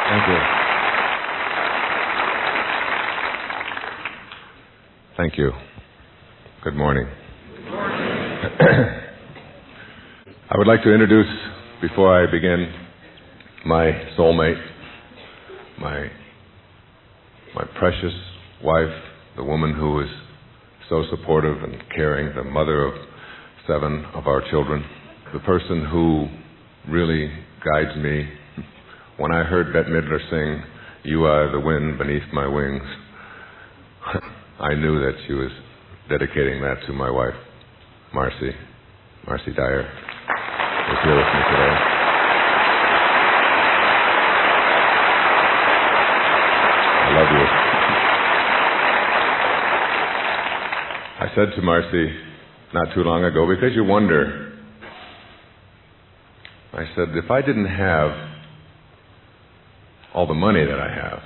Thank you. Thank you. Good morning. Good morning. I would like to introduce, before I begin, my soulmate, my precious wife, the woman who is so supportive and caring, the mother of 7 of our children, the person who really guides me. When I heard Bette Midler sing, "You Are the Wind Beneath My Wings," I knew that she was dedicating that to my wife, Marcy Dyer, who's here with me today. I love you. I said to Marcy not too long ago, because you wonder, I said, if I didn't have all the money that I have,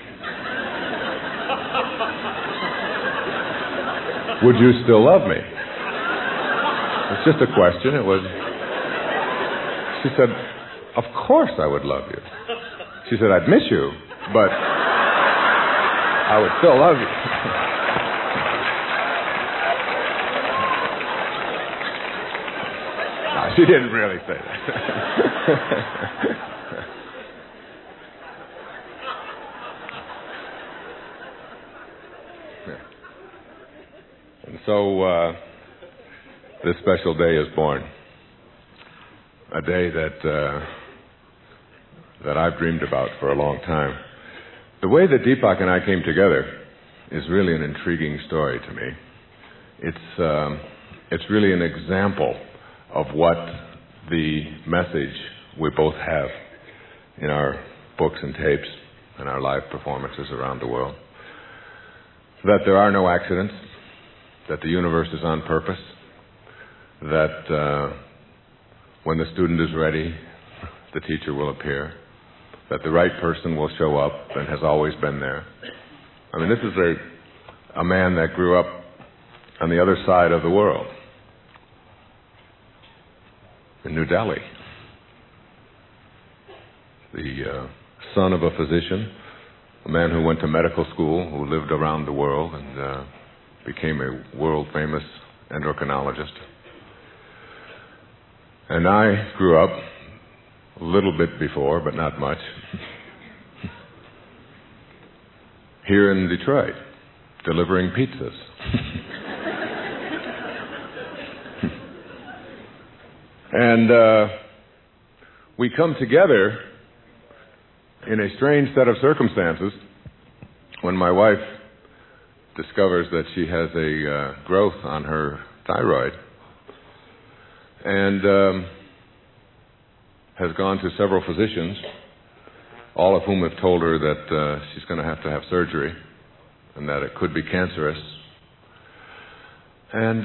would you still love me? It's just a question. She said, of course I would love you. She said, I'd miss you, but I would still love you. No, she didn't really say that. And so this special day is born. A day that I've dreamed about for a long time. The way that Deepak and I came together is really an intriguing story to me. It's really an example of what the message we both have in our books and tapes and our live performances around the world. That there are no accidents, that the universe is on purpose, that when the student is ready, the teacher will appear, that the right person will show up and has always been there. I mean, this is a man that grew up on the other side of the world, in New Delhi, the son of a physician, a man who went to medical school, who lived around the world and became a world-famous endocrinologist. And I grew up a little bit before, but not much, here in Detroit, delivering pizzas. And we come together in a strange set of circumstances when my wife discovers that she has a growth on her thyroid and has gone to several physicians, all of whom have told her that she's going to have surgery and that it could be cancerous. And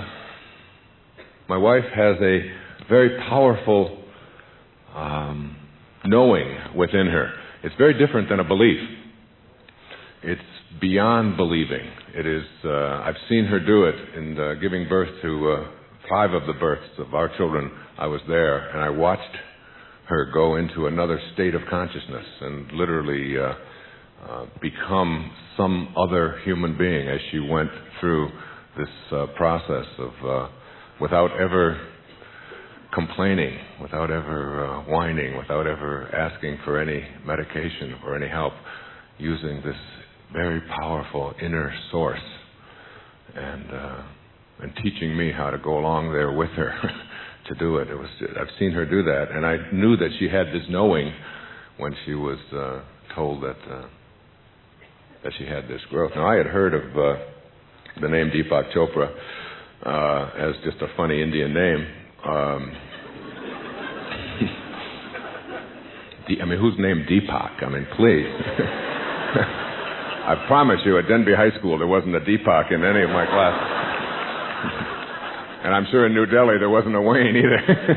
my wife has a very powerful knowing within her. It's very different than a belief. It's beyond believing. It is. I've seen her do it in giving birth to 5 of the births of our children. I was there, and I watched her go into another state of consciousness and literally become some other human being as she went through this process of, without ever complaining, without ever whining, without ever asking for any medication or any help, using this very powerful inner source and teaching me how to go along there with her to do it. I've seen her do that, and I knew that she had this knowing when she was told that she had this growth. Now, I had heard of the name Deepak Chopra as just a funny Indian name. I mean, who's named Deepak? I mean, please. I promise you, at Denby High School, there wasn't a Deepak in any of my classes. And I'm sure in New Delhi there wasn't a Wayne either.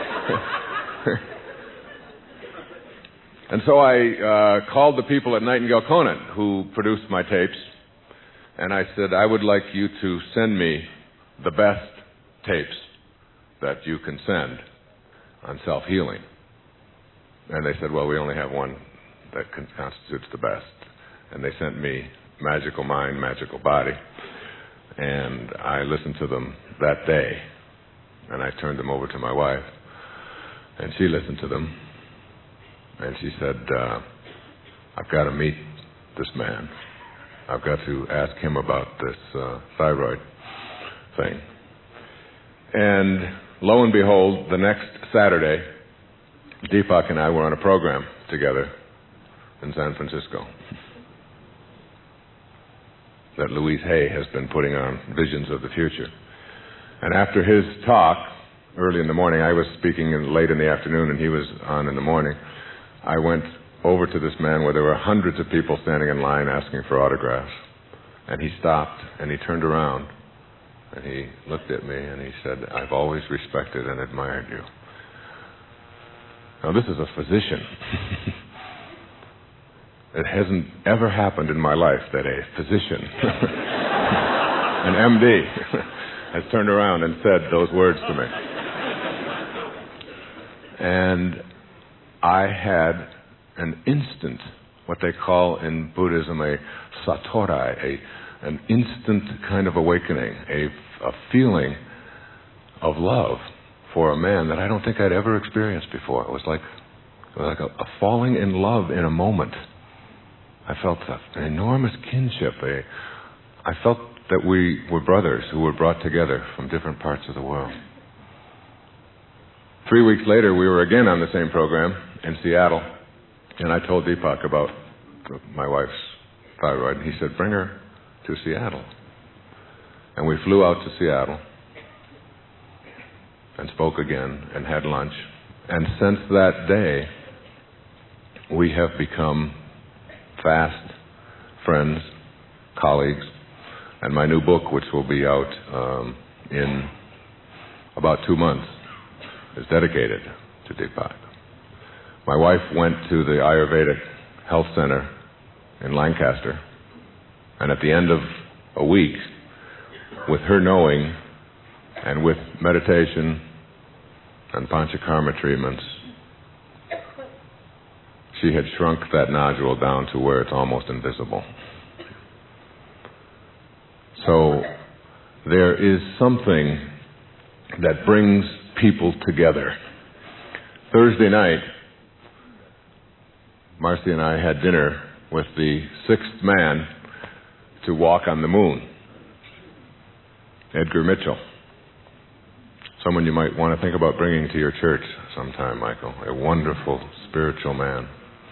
And so I called the people at Nightingale Conant who produced my tapes, and I said, I would like you to send me the best tapes that you can send on self-healing. And they said, well, we only have one that constitutes the best. And they sent me Magical Mind, Magical Body. And I listened to them that day. And I turned them over to my wife. And she listened to them. And she said, I've got to meet this man. I've got to ask him about this thyroid thing. And lo and behold, the next Saturday, Deepak and I were on a program together in San Francisco that Louise Hay has been putting on, Visions of the Future. And after his talk, early in the morning, I was speaking late in the afternoon and he was on in the morning, I went over to this man where there were hundreds of people standing in line asking for autographs. And he stopped and he turned around and he looked at me and he said, I've always respected and admired you. Now this is a physician. It hasn't ever happened in my life that a physician, an MD, has turned around and said those words to me. And I had an instant, what they call in Buddhism a satori, an instant kind of awakening, a feeling of love for a man that I don't think I'd ever experienced before. It was like a falling in love in a moment. I felt an enormous kinship. I felt that we were brothers who were brought together from different parts of the world. 3 weeks later, we were again on the same program in Seattle, and I told Deepak about my wife's thyroid, and he said, bring her to Seattle. And we flew out to Seattle and spoke again and had lunch. And since that day, we have become fast friends, colleagues, and my new book, which will be out in about 2 months, is dedicated to Deepak. My wife went to the Ayurvedic Health Center in Lancaster, and at the end of a week, with her knowing and with meditation and Panchakarma treatments, she had shrunk that nodule down to where it's almost invisible. So there is something that brings people together. Thursday night, Marcy and I had dinner with the sixth man to walk on the moon, Edgar Mitchell. Someone you might want to think about bringing to your church sometime, Michael. A wonderful spiritual man.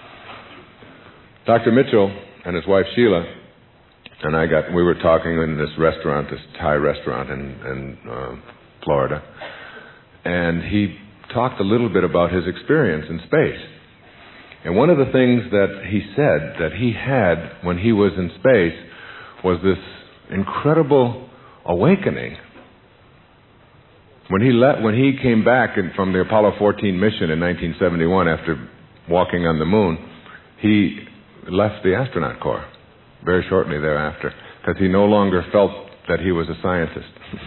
Dr. Mitchell and his wife Sheila and we were talking in this restaurant, this Thai restaurant in Florida, and he talked a little bit about his experience in space. And one of the things that he said that he had when he was in space was this incredible awakening. When he came back from the Apollo 14 mission in 1971 after walking on the moon, he left the astronaut corps very shortly thereafter because he no longer felt that he was a scientist.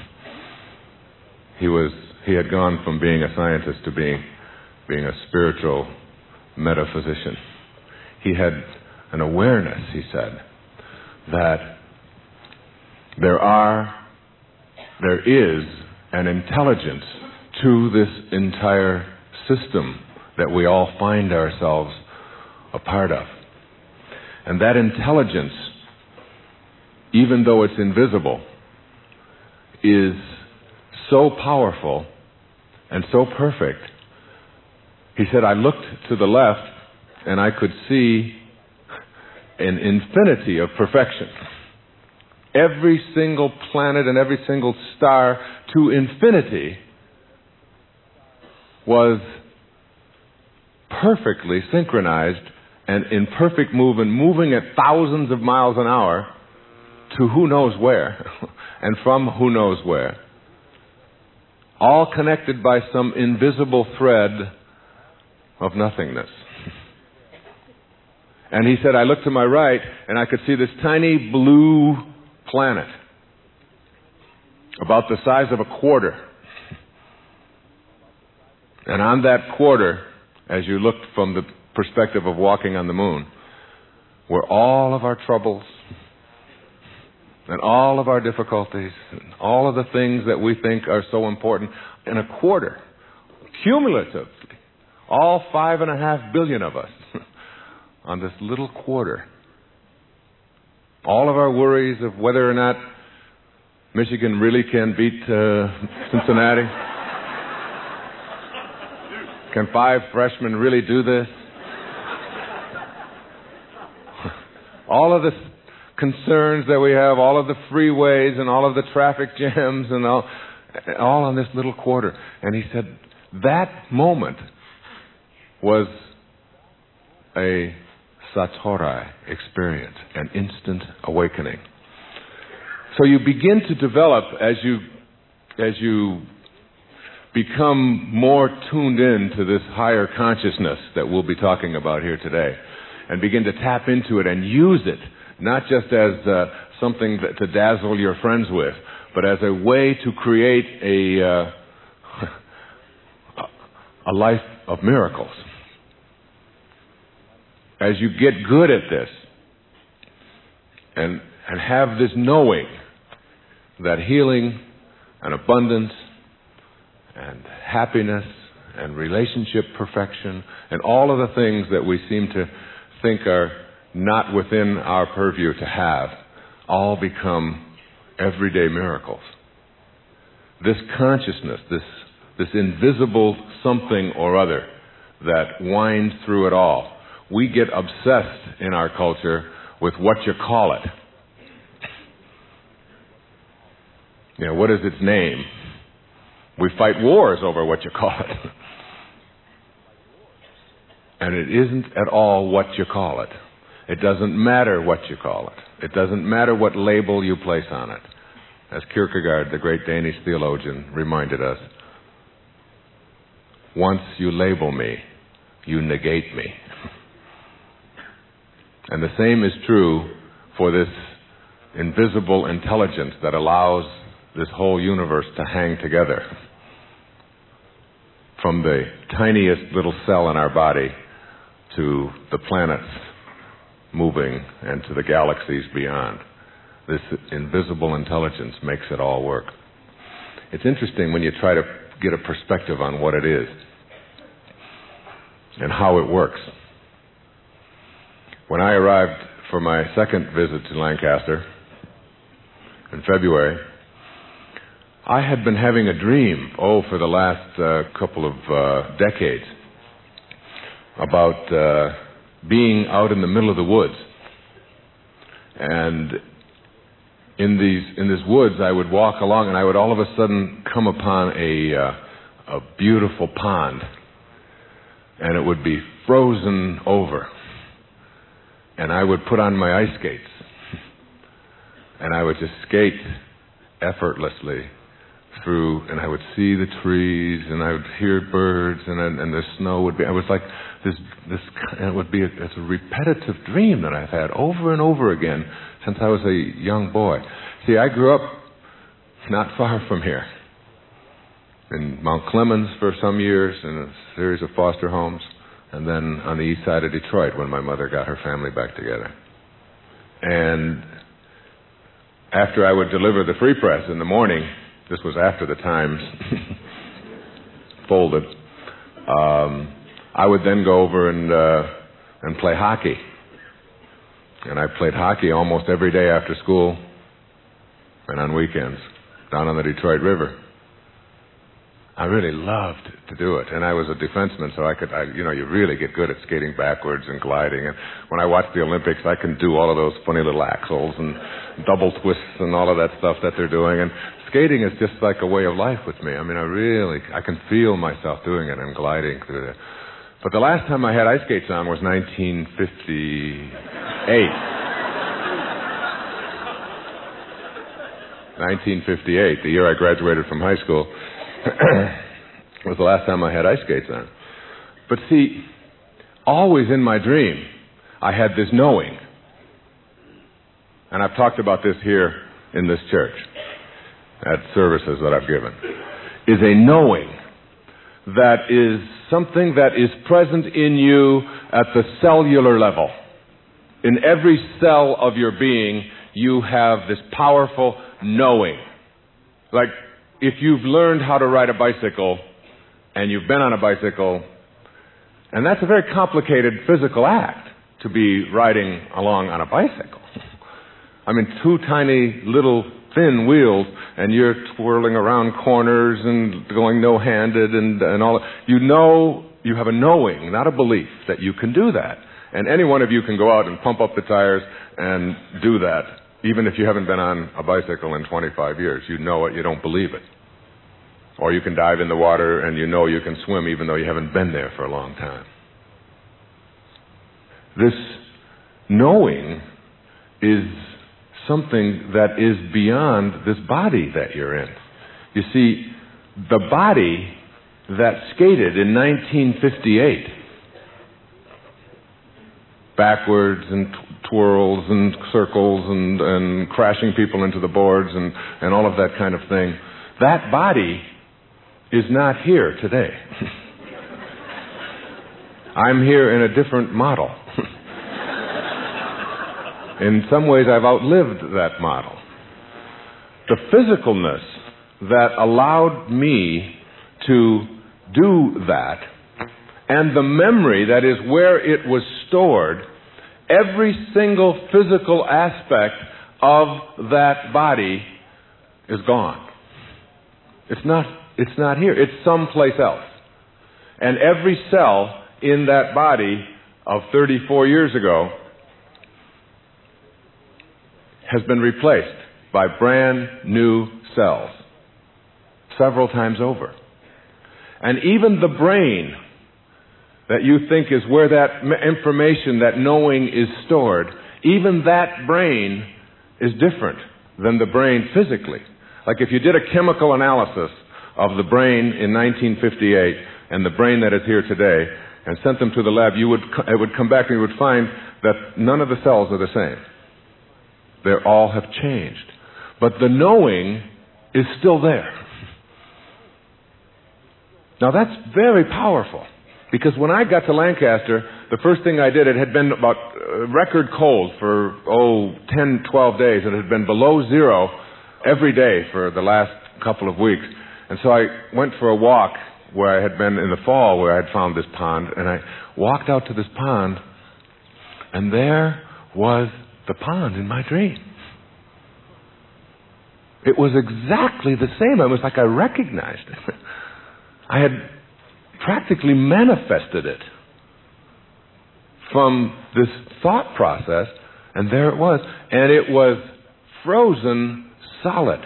He had gone from being a scientist to being a spiritual metaphysician. He had an awareness, he said, that there is an intelligence to this entire system that we all find ourselves a part of. And that intelligence, even though it's invisible, is so powerful and so perfect. He said, I looked to the left and I could see an infinity of perfection. Every single planet and every single star to infinity was perfectly synchronized and in perfect movement, moving at thousands of miles an hour to who knows where and from who knows where. All connected by some invisible thread of nothingness. And he said, I looked to my right and I could see this tiny blue planet about the size of a quarter. And on that quarter, as you looked from the perspective of walking on the moon, where all of our troubles and all of our difficulties and all of the things that we think are so important in a quarter, cumulatively, all 5.5 billion of us on this little quarter. All of our worries of whether or not Michigan really can beat Cincinnati. Can 5 freshmen really do this? All of the concerns that we have, all of the freeways and all of the traffic jams and all on this little quarter. And he said that moment was a satori experience, an instant awakening. So you begin to develop as you become more tuned in to this higher consciousness that we'll be talking about here today, and begin to tap into it and use it, not just as something to dazzle your friends with, but as a way to create a life of miracles. As you get good at this and have this knowing that healing and abundance and happiness and relationship perfection and all of the things that we seem to think are not within our purview to have all become everyday miracles. This consciousness, this invisible something or other that winds through it all. We get obsessed in our culture with what you call it. You know, what is its name? We fight wars over what you call it. And it isn't at all what you call it. It doesn't matter what you call it. It doesn't matter what label you place on it. As Kierkegaard, the great Danish theologian, reminded us, once you label me, you negate me. And the same is true for this invisible intelligence that allows this whole universe to hang together. From the tiniest little cell in our body to the planets moving and to the galaxies beyond. This invisible intelligence makes it all work. It's interesting when you try to get a perspective on what it is and how it works. When I arrived for my second visit to Lancaster in February, I had been having a dream, for the last couple of decades, about being out in the middle of the woods. And in these woods, I would walk along, and I would all of a sudden come upon a beautiful pond, and it would be frozen over. And I would put on my ice skates, and I would just skate effortlessly through, and I would see the trees, and I would hear birds, and the snow would be. I was like this, and it would be it's a repetitive dream that I've had over and over again since I was a young boy. See, I grew up not far from here, in Mount Clemens for some years, in a series of foster homes. And then on the east side of Detroit when my mother got her family back together. And after I would deliver the Free Press in the morning, this was after the Times folded, I would then go over and play hockey. And I played hockey almost every day after school and on weekends down on the Detroit River. I really loved to do it, and I was a defenseman, so you really get good at skating backwards and gliding. And when I watch the Olympics, I can do all of those funny little axles and double twists and all of that stuff that they're doing. And skating is just like a way of life with me. I mean, I can feel myself doing it and gliding through it. But the last time I had ice skates on was 1958. 1958, the year I graduated from high school. Was the last time I had ice skates on. But see, always in my dream, I had this knowing. And I've talked about this here in this church, at services that I've given, is a knowing that is something that is present in you at the cellular level. In every cell of your being, you have this powerful knowing. Like, if you've learned how to ride a bicycle, and you've been on a bicycle, and that's a very complicated physical act, to be riding along on a bicycle. I mean, two tiny little thin wheels, and you're twirling around corners and going no-handed and all. You know, you have a knowing, not a belief, that you can do that. And any one of you can go out and pump up the tires and do that, even if you haven't been on a bicycle in 25 years. You know it, you don't believe it. Or you can dive in the water and you know you can swim even though you haven't been there for a long time. This knowing is something that is beyond this body that you're in. You see, the body that skated in 1958, backwards and twirls and circles and crashing people into the boards and all of that kind of thing, that body is not here today. I'm here in a different model. In some ways, I've outlived that model. The physicalness that allowed me to do that, and the memory that is where it was stored, every single physical aspect of that body is gone. It's not here. It's someplace else. And every cell in that body of 34 years ago has been replaced by brand new cells several times over. And even the brain that you think is where that information, that knowing is stored, even that brain is different than the brain physically. Like if you did a chemical analysis of the brain in 1958 and the brain that is here today and sent them to the lab, it would come back and you would find that none of the cells are the same. They all have changed. But the knowing is still there. Now that's very powerful. Because when I got to Lancaster, the first thing I did, it had been about record cold for, 10, 12 days. It had been below zero every day for the last couple of weeks. And so I went for a walk where I had been in the fall, where I had found this pond. And I walked out to this pond, and there was the pond in my dream. It was exactly the same. It was like I recognized it. I had practically manifested it from this thought process, and there it was. And it was frozen solid.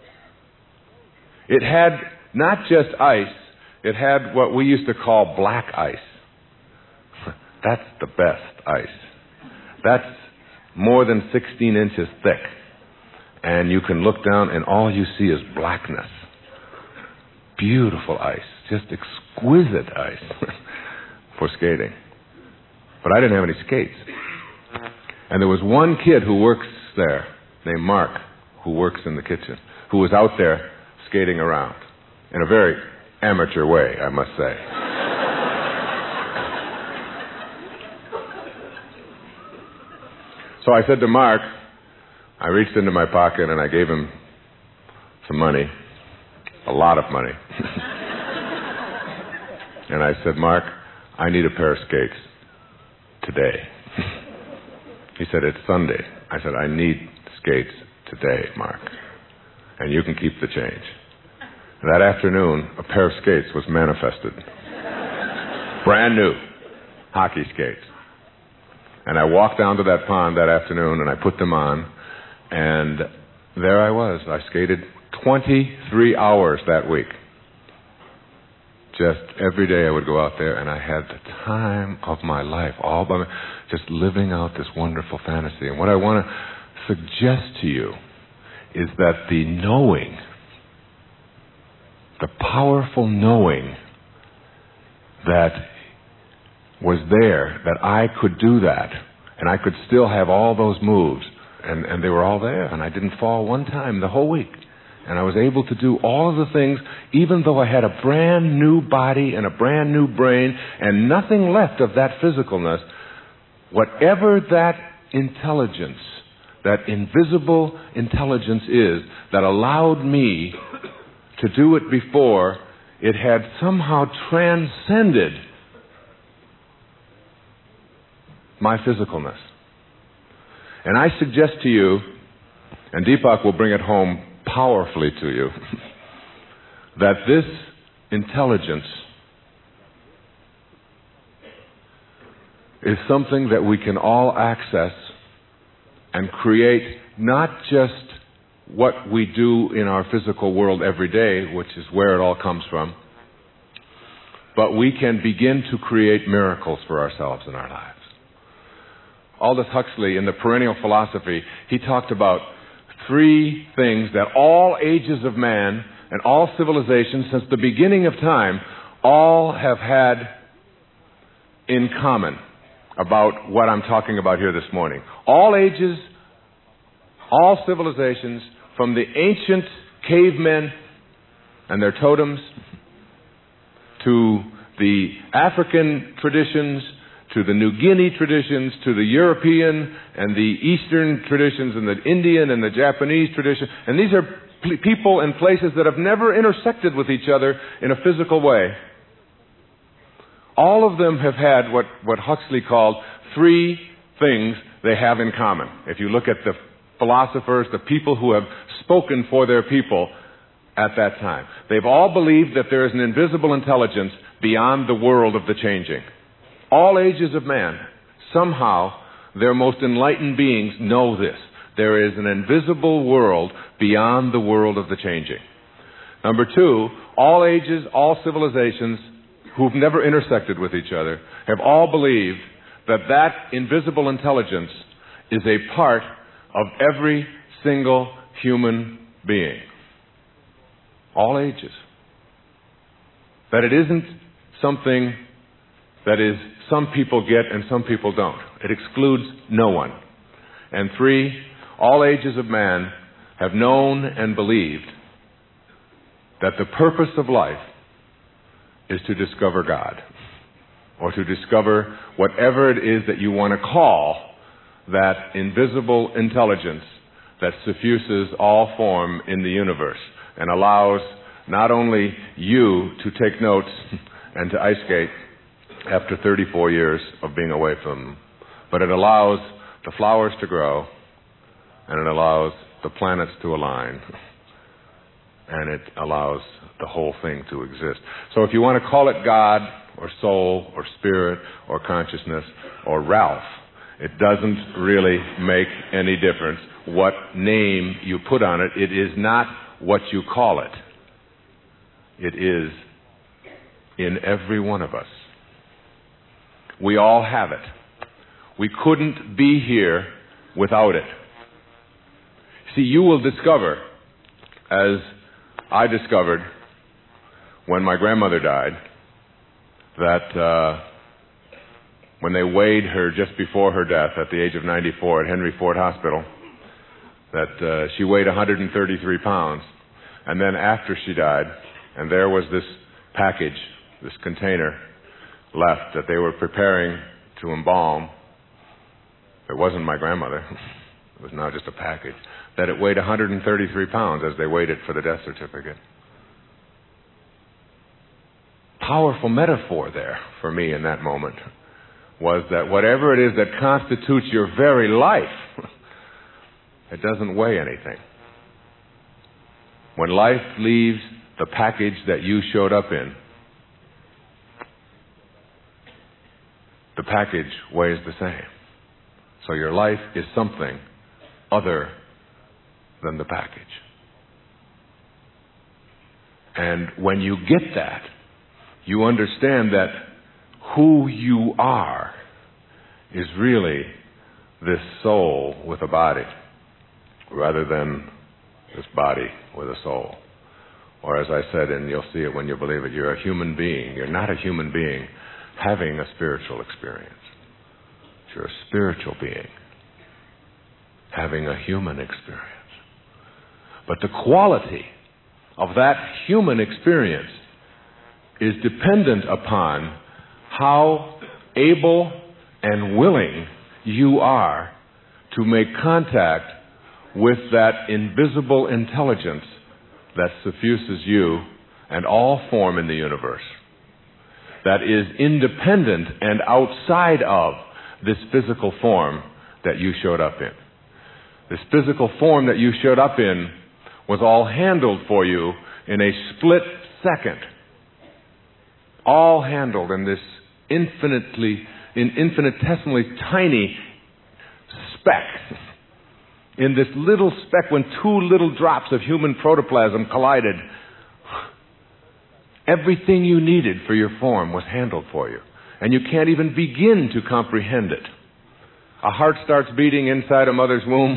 It had not just ice, it had what we used to call black ice. That's the best ice. That's more than 16 inches thick. And you can look down and all you see is blackness. Beautiful ice. Just exquisite ice for skating. But I didn't have any skates. And there was one kid who works there, named Mark, who works in the kitchen, who was out there skating around in a very amateur way, I must say. So I said to Mark, I reached into my pocket and I gave him some money, a lot of money. And I said, Mark, I need a pair of skates today. He said, it's Sunday. I said, I need skates today, Mark. And you can keep the change. That afternoon, a pair of skates was manifested. Brand new hockey skates. And I walked down to that pond that afternoon and I put them on. And there I was. I skated 23 hours that week. Just every day I would go out there and I had the time of my life, all by just living out this wonderful fantasy. And what I want to suggest to you is that the knowing, the powerful knowing that was there, that I could do that, and I could still have all those moves, and they were all there, and I didn't fall one time the whole week. And I was able to do all of the things, even though I had a brand new body and a brand new brain and nothing left of that physicalness. Whatever that intelligence, that invisible intelligence is that allowed me to do it before, it had somehow transcended my physicalness. And I suggest to you, and Deepak will bring it home powerfully to you, that this intelligence is something that we can all access and create not just what we do in our physical world every day, which is where it all comes from, but we can begin to create miracles for ourselves in our lives. Aldous Huxley, in the Perennial Philosophy, he talked about 3 things that all ages of man and all civilizations since the beginning of time all have had in common about what I'm talking about here this morning. All ages, all civilizations, from the ancient cavemen and their totems to the African traditions, to the New Guinea traditions, to the European and the Eastern traditions and the Indian and the Japanese tradition. And these are people and places that have never intersected with each other in a physical way. All of them have had what Huxley called 3 things they have in common. If you look at the philosophers, the people who have spoken for their people at that time, they've all believed that there is an invisible intelligence beyond the world of the changing. All ages of man, somehow, their most enlightened beings know this. There is an invisible world beyond the world of the changing. Number 2, all ages, all civilizations who've never intersected with each other have all believed that that invisible intelligence is a part of every single human being. All ages. That it isn't something that is some people get and some people don't. It excludes no one. And 3, all ages of man have known and believed that the purpose of life is to discover God, or to discover whatever it is that you want to call that invisible intelligence that suffuses all form in the universe and allows not only you to take notes and to ice skate after 34 years of being away from them, but it allows the flowers to grow, and it allows the planets to align, and it allows the whole thing to exist. So if you want to call it God or soul or spirit or consciousness or Ralph, it doesn't really make any difference what name you put on it. It is not what you call it. It is in every one of us. We all have it. We couldn't be here without it. See, you will discover, as I discovered when my grandmother died, that when they weighed her just before her death at the age of 94 at Henry Ford Hospital, that she weighed 133 pounds. And then after she died, and there was this package, this container left that they were preparing to embalm. It wasn't my grandmother. It was now just a package. That it weighed 133 pounds as they waited for the death certificate. Powerful metaphor there for me in that moment was that whatever it is that constitutes your very life, it doesn't weigh anything. When life leaves the package that you showed up in, the package weighs the same. So your life is something other than the package. And when you get that, you understand that who you are is really this soul with a body, rather than this body with a soul. Or as I said, and you'll see it when you believe it, you're a human being. You're not a human being having a spiritual experience. You're a spiritual being having a human experience. But the quality of that human experience is dependent upon how able and willing you are to make contact with that invisible intelligence that suffuses you and all form in the universe, that is independent and outside of this physical form that you showed up in. This physical form that you showed up in was all handled for you in a split second. All handled in this infinitesimally tiny speck. In this little speck, when two little drops of human protoplasm collided, everything you needed for your form was handled for you. And you can't even begin to comprehend it. A heart starts beating inside a mother's womb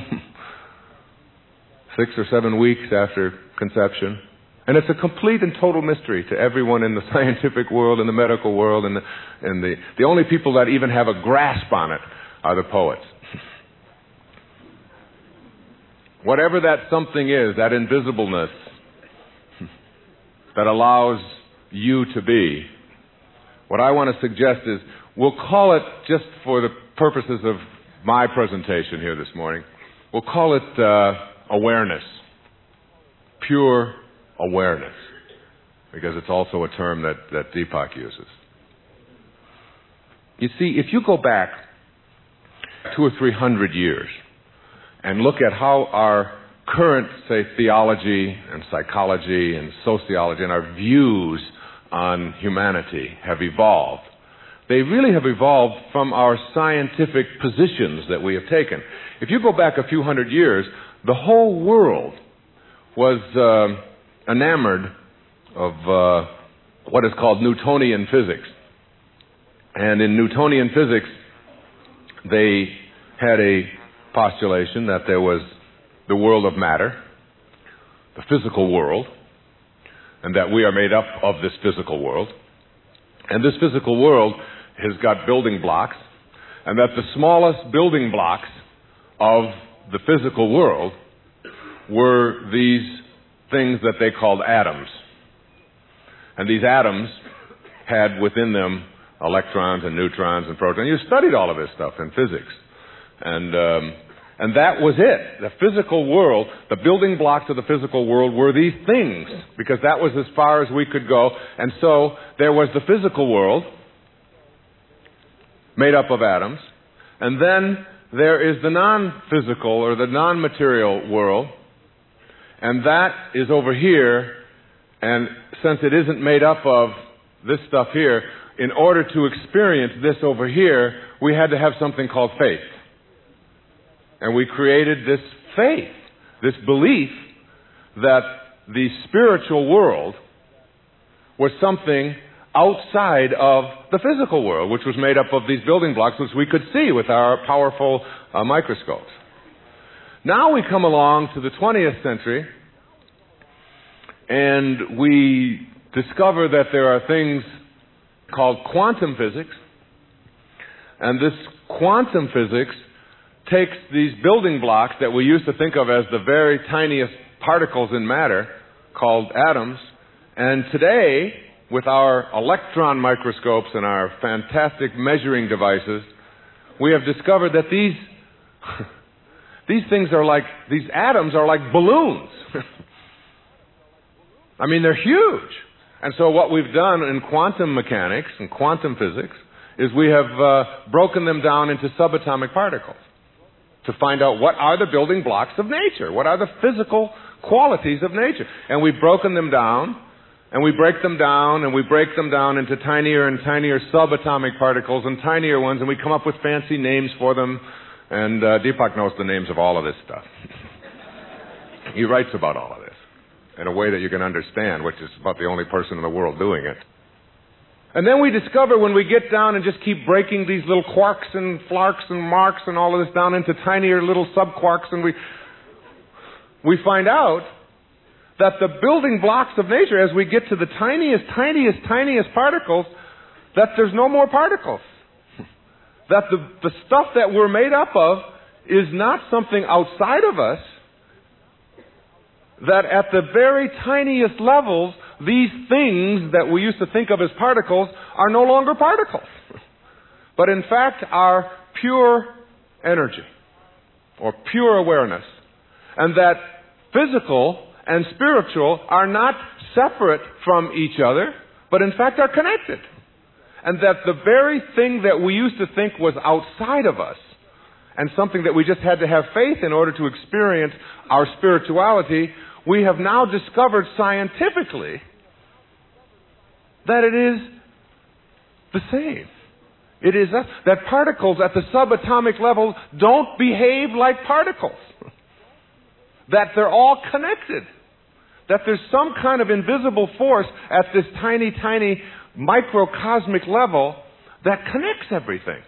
6 or 7 weeks after conception. And it's a complete and total mystery to everyone in the scientific world and the medical world. And the only people that even have a grasp on it are the poets. Whatever that something is, that invisibleness that allows you to be, what I want to suggest is, we'll call it, just for the purposes of my presentation here this morning, we'll call it awareness. Pure awareness. Because it's also a term that Deepak uses. You see, if you go back 200 or 300 years and look at how our current, say, theology and psychology and sociology and our views on humanity have evolved, they really have evolved from our scientific positions that we have taken. If you go back a few hundred years, the whole world was enamored of what is called Newtonian physics. And in Newtonian physics, they had a postulation that there was the world of matter, the physical world, and that we are made up of this physical world. And this physical world has got building blocks, and that the smallest building blocks of the physical world were these things that they called atoms. And these atoms had within them electrons and neutrons and protons. You studied all of this stuff in physics. And that was it. The physical world, the building blocks of the physical world were these things, because that was as far as we could go. And so there was the physical world, made up of atoms. And then there is the non-physical or the non-material world. And that is over here. And since it isn't made up of this stuff here, in order to experience this over here, we had to have something called faith. And we created this faith, this belief that the spiritual world was something outside of the physical world, which was made up of these building blocks, which we could see with our powerful microscopes. Now we come along to the 20th century, and we discover that there are things called quantum physics. And this quantum physics takes these building blocks that we used to think of as the very tiniest particles in matter, called atoms, and today, with our electron microscopes and our fantastic measuring devices, we have discovered that these things are like, these atoms are like balloons. I mean, they're huge. And so what we've done in quantum mechanics and quantum physics is we have broken them down into subatomic particles to find out what are the building blocks of nature, what are the physical qualities of nature. And we've broken them down, and we break them down, and we break them down into tinier and tinier subatomic particles and tinier ones, and we come up with fancy names for them. And Deepak knows the names of all of this stuff. He writes about all of this in a way that you can understand, which is about the only person in the world doing it. And then we discover when we get down and just keep breaking these little quarks and flarks and marks and all of this down into tinier little subquarks, and we find out that the building blocks of nature, as we get to the tiniest particles, that there's no more particles. That the stuff that we're made up of is not something outside of us. that at the very tiniest levels, these things that we used to think of as particles are no longer particles, but in fact are pure energy or pure awareness. And that physical and spiritual are not separate from each other, but in fact are connected. And that the very thing that we used to think was outside of us, and something that we just had to have faith in order to experience our spirituality, we have now discovered scientifically that it is the same. It is that particles at the subatomic level don't behave like particles. That they're all connected. That there's some kind of invisible force at this tiny, tiny microcosmic level that connects everything.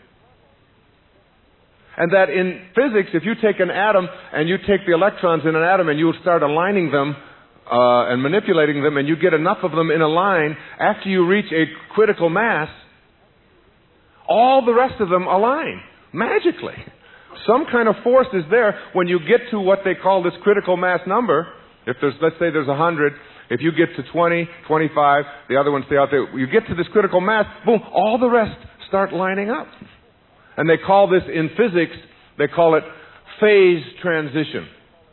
And that in physics, if you take an atom and you take the electrons in an atom and you start aligning them and manipulating them, and you get enough of them in a line, after you reach a critical mass, all the rest of them align magically. Some kind of force is there when you get to what they call this critical mass number. If there's, let's say there's 100, if you get to 20, 25, the other ones stay out there, you get to this critical mass, boom, all the rest start lining up. And they call this, in physics, they call it phase transition.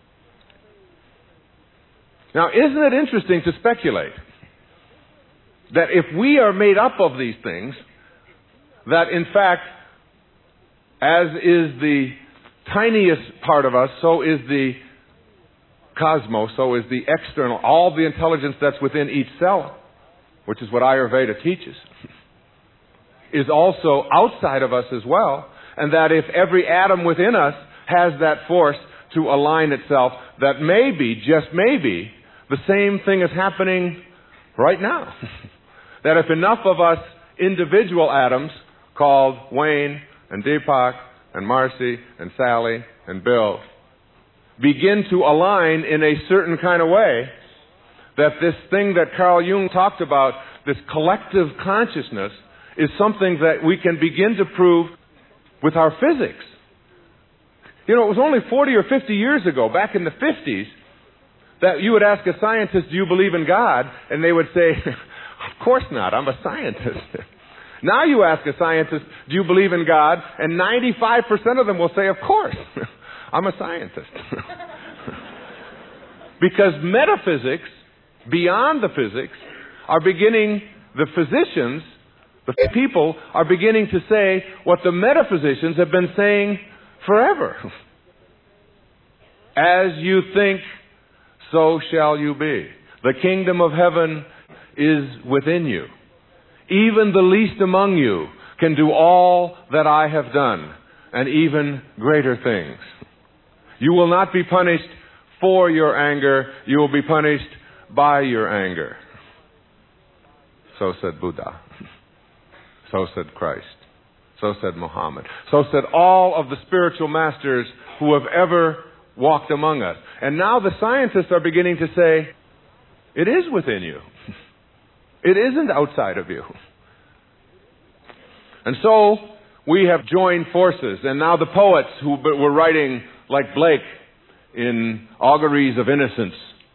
Now, isn't it interesting to speculate that if we are made up of these things, that in fact, as is the tiniest part of us, so is the cosmos, so is the external, all the intelligence that's within each cell, which is what Ayurveda teaches, is also outside of us as well, and that if every atom within us has that force to align itself, that maybe, just maybe, the same thing is happening right now. That if enough of us individual atoms, called Wayne and Deepak and Marcy and Sally and Bill, begin to align in a certain kind of way, that this thing that Carl Jung talked about, this collective consciousness, is something that we can begin to prove with our physics. You know, it was only 40 or 50 years ago, back in the 50s, that you would ask a scientist, do you believe in God? And they would say, of course not, I'm a scientist. Now you ask a scientist, do you believe in God? And 95% of them will say, of course, I'm a scientist. Because metaphysics, beyond the physics, are beginning, the physicians, the people are beginning to say what the metaphysicians have been saying forever. As you think, so shall you be. The kingdom of heaven is within you. Even the least among you can do all that I have done, and even greater things. You will not be punished for your anger. You will be punished by your anger. So said Buddha. So said Christ. So said Muhammad. So said all of the spiritual masters who have ever walked among us. And now the scientists are beginning to say, it is within you. It isn't outside of you. And so we have joined forces. And now the poets who were writing like Blake in Auguries of Innocence,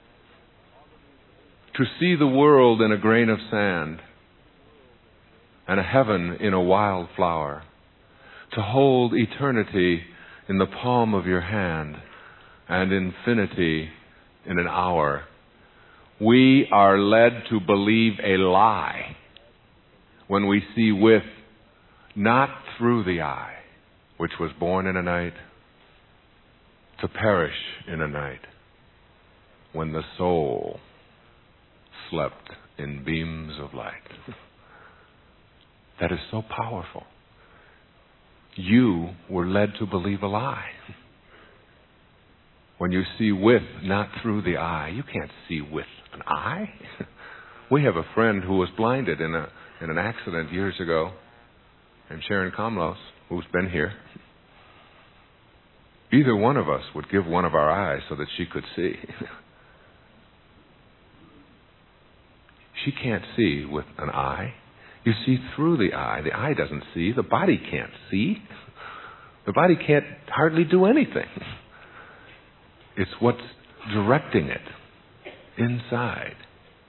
to see the world in a grain of sand and a heaven in a wild flower, to hold eternity in the palm of your hand and infinity in an hour. We are led to believe a lie when we see with, not through the eye, which was born in a night, to perish in a night, when the soul slept in beams of light. That is so powerful. You were led to believe a lie. When you see with, not through the eye, you can't see with an eye. We have a friend who was blinded in an accident years ago, named Sharon Komlos, who's been here. Either one of us would give one of our eyes so that she could see. She can't see with an eye. You see through the eye. The eye doesn't see. The body can't see. The body can't hardly do anything. It's what's directing it. inside.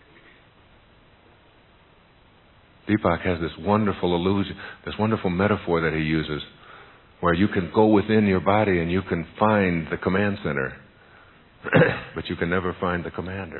Deepak has this wonderful illusion, this wonderful metaphor that he uses, where you can go within your body and you can find the command center, but you can never find the commander.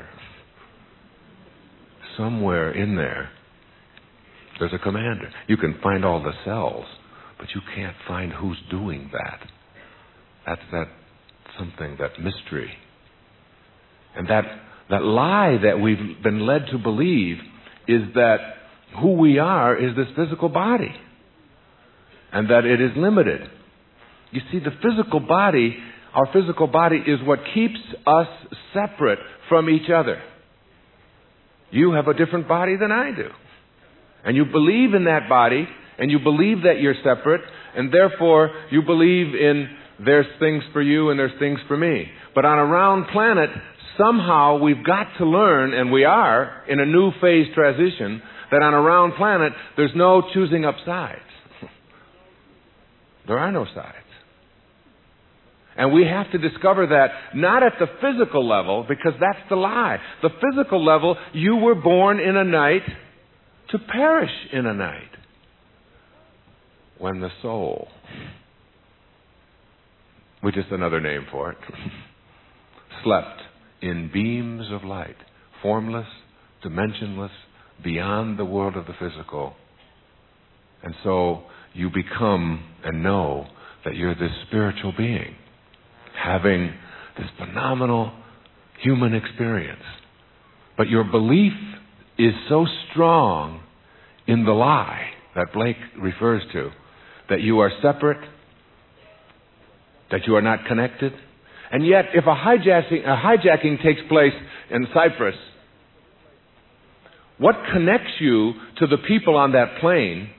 Somewhere in there, there's a commander. You can find all the cells, but you can't find who's doing that. That's that something, that mystery. And that lie that we've been led to believe is that who we are is this physical body, and that it is limited. You see, the physical body, our physical body, is what keeps us separate from each other. You have a different body than I do. And you believe in that body, and you believe that you're separate, and therefore you believe in there's things for you and there's things for me. But on a round planet, somehow we've got to learn, and we are in a new phase transition, that on a round planet there's no choosing up sides. There are no sides. And we have to discover that not at the physical level, because that's the lie. The physical level, you were born in a night to perish in a night. When the soul, which is another name for it, slept in beams of light, formless, dimensionless, beyond the world of the physical. And so you become and know that you're this spiritual being, having this phenomenal human experience. But your belief is so strong in the lie that Blake refers to, that you are separate, that you are not connected. And yet, if a hijacking takes place in Cyprus, what connects you to the people on that plane,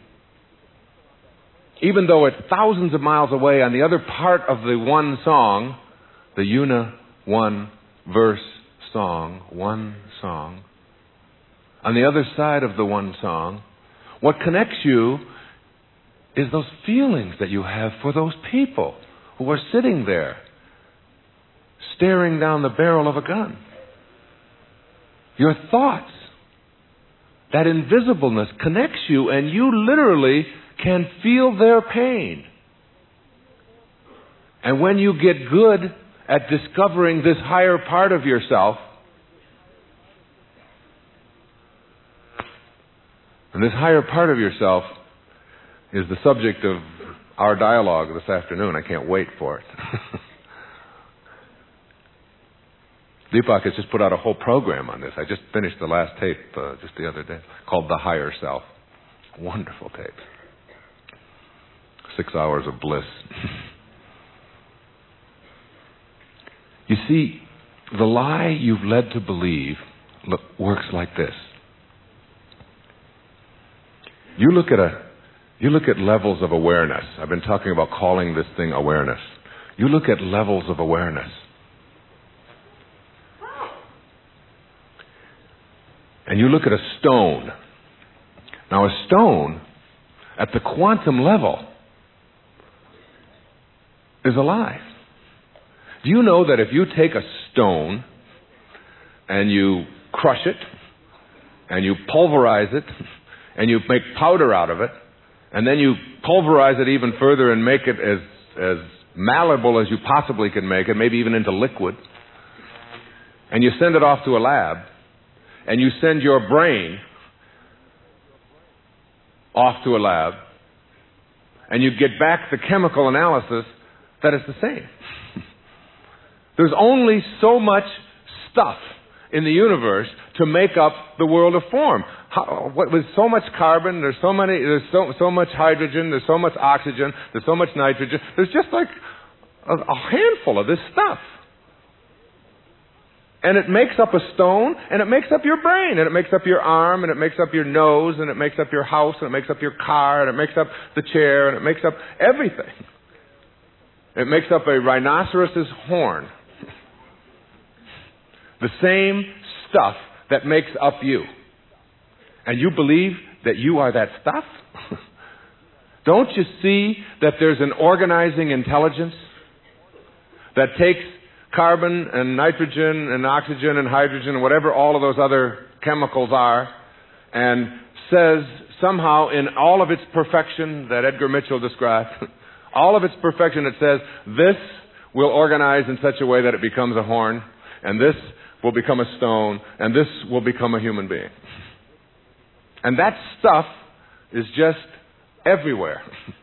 even though it's thousands of miles away on the other part of the one song, the one verse song, one song, on the other side of the one song, what connects you is those feelings that you have for those people who are sitting there, staring down the barrel of a gun. Your thoughts, that invisibleness connects you, and you literally can feel their pain. And when you get good at discovering this higher part of yourself, and this higher part of yourself is the subject of our dialogue this afternoon. I can't wait for it. Deepak has just put out a whole program on this. I just finished the last tape just the other day called The Higher Self. Wonderful tape. 6 hours of bliss. You see, the lie you've led to believe works like this. You look at levels of awareness. I've been talking about calling this thing awareness. You look at levels of awareness. And you look at a stone. Now, a stone at the quantum level is alive. Do you know that if you take a stone and you crush it and you pulverize it and you make powder out of it, and then you pulverize it even further and make it as malleable as you possibly can make it, maybe even into liquid, and you send it off to a lab, and you send your brain off to a lab, and you get back the chemical analysis that it's the same. There's only so much stuff in the universe to make up the world of form. With so much carbon, there's so much hydrogen, there's so much oxygen, there's so much nitrogen. There's just like a handful of this stuff. And it makes up a stone, and it makes up your brain, and it makes up your arm, and it makes up your nose, and it makes up your house, and it makes up your car, and it makes up the chair, and it makes up everything. It makes up a rhinoceros's horn. The same stuff that makes up you. And you believe that you are that stuff? Don't you see that there's an organizing intelligence that takes carbon and nitrogen and oxygen and hydrogen and whatever all of those other chemicals are, and says somehow in all of its perfection that Edgar Mitchell described, all of its perfection, it says, this will organize in such a way that it becomes a horn, and this will become a stone, and this will become a human being. And that stuff is just everywhere.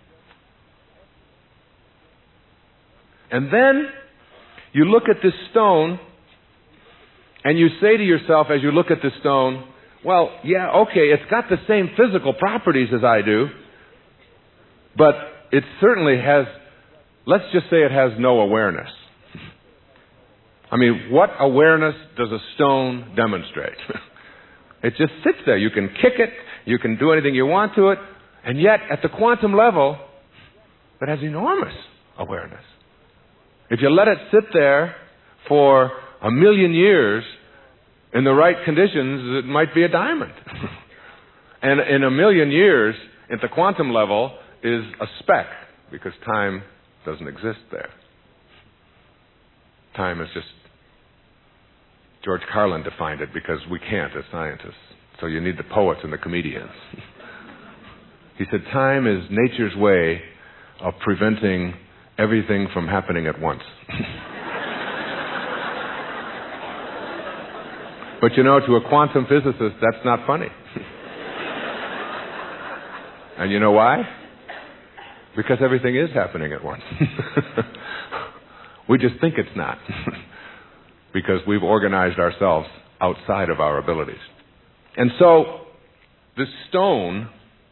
And then you look at this stone, and you say to yourself as you look at the stone, well, yeah, okay, it's got the same physical properties as I do, but it certainly has, let's just say it has no awareness. I mean, what awareness does a stone demonstrate? It just sits there. You can kick it, you can do anything you want to it, and yet at the quantum level, it has enormous awareness. If you let it sit there for 1,000,000 years in the right conditions, it might be a diamond. And in 1,000,000 years, at the quantum level, is a speck, because time doesn't exist there. Time is just, George Carlin defined it, because we can't as scientists. So you need the poets and the comedians. He said, time is nature's way of preventing everything from happening at once. But you know, to a quantum physicist, that's not funny. And you know why? Because everything is happening at once. We just think it's not. Because we've organized ourselves outside of our abilities. And so, the stone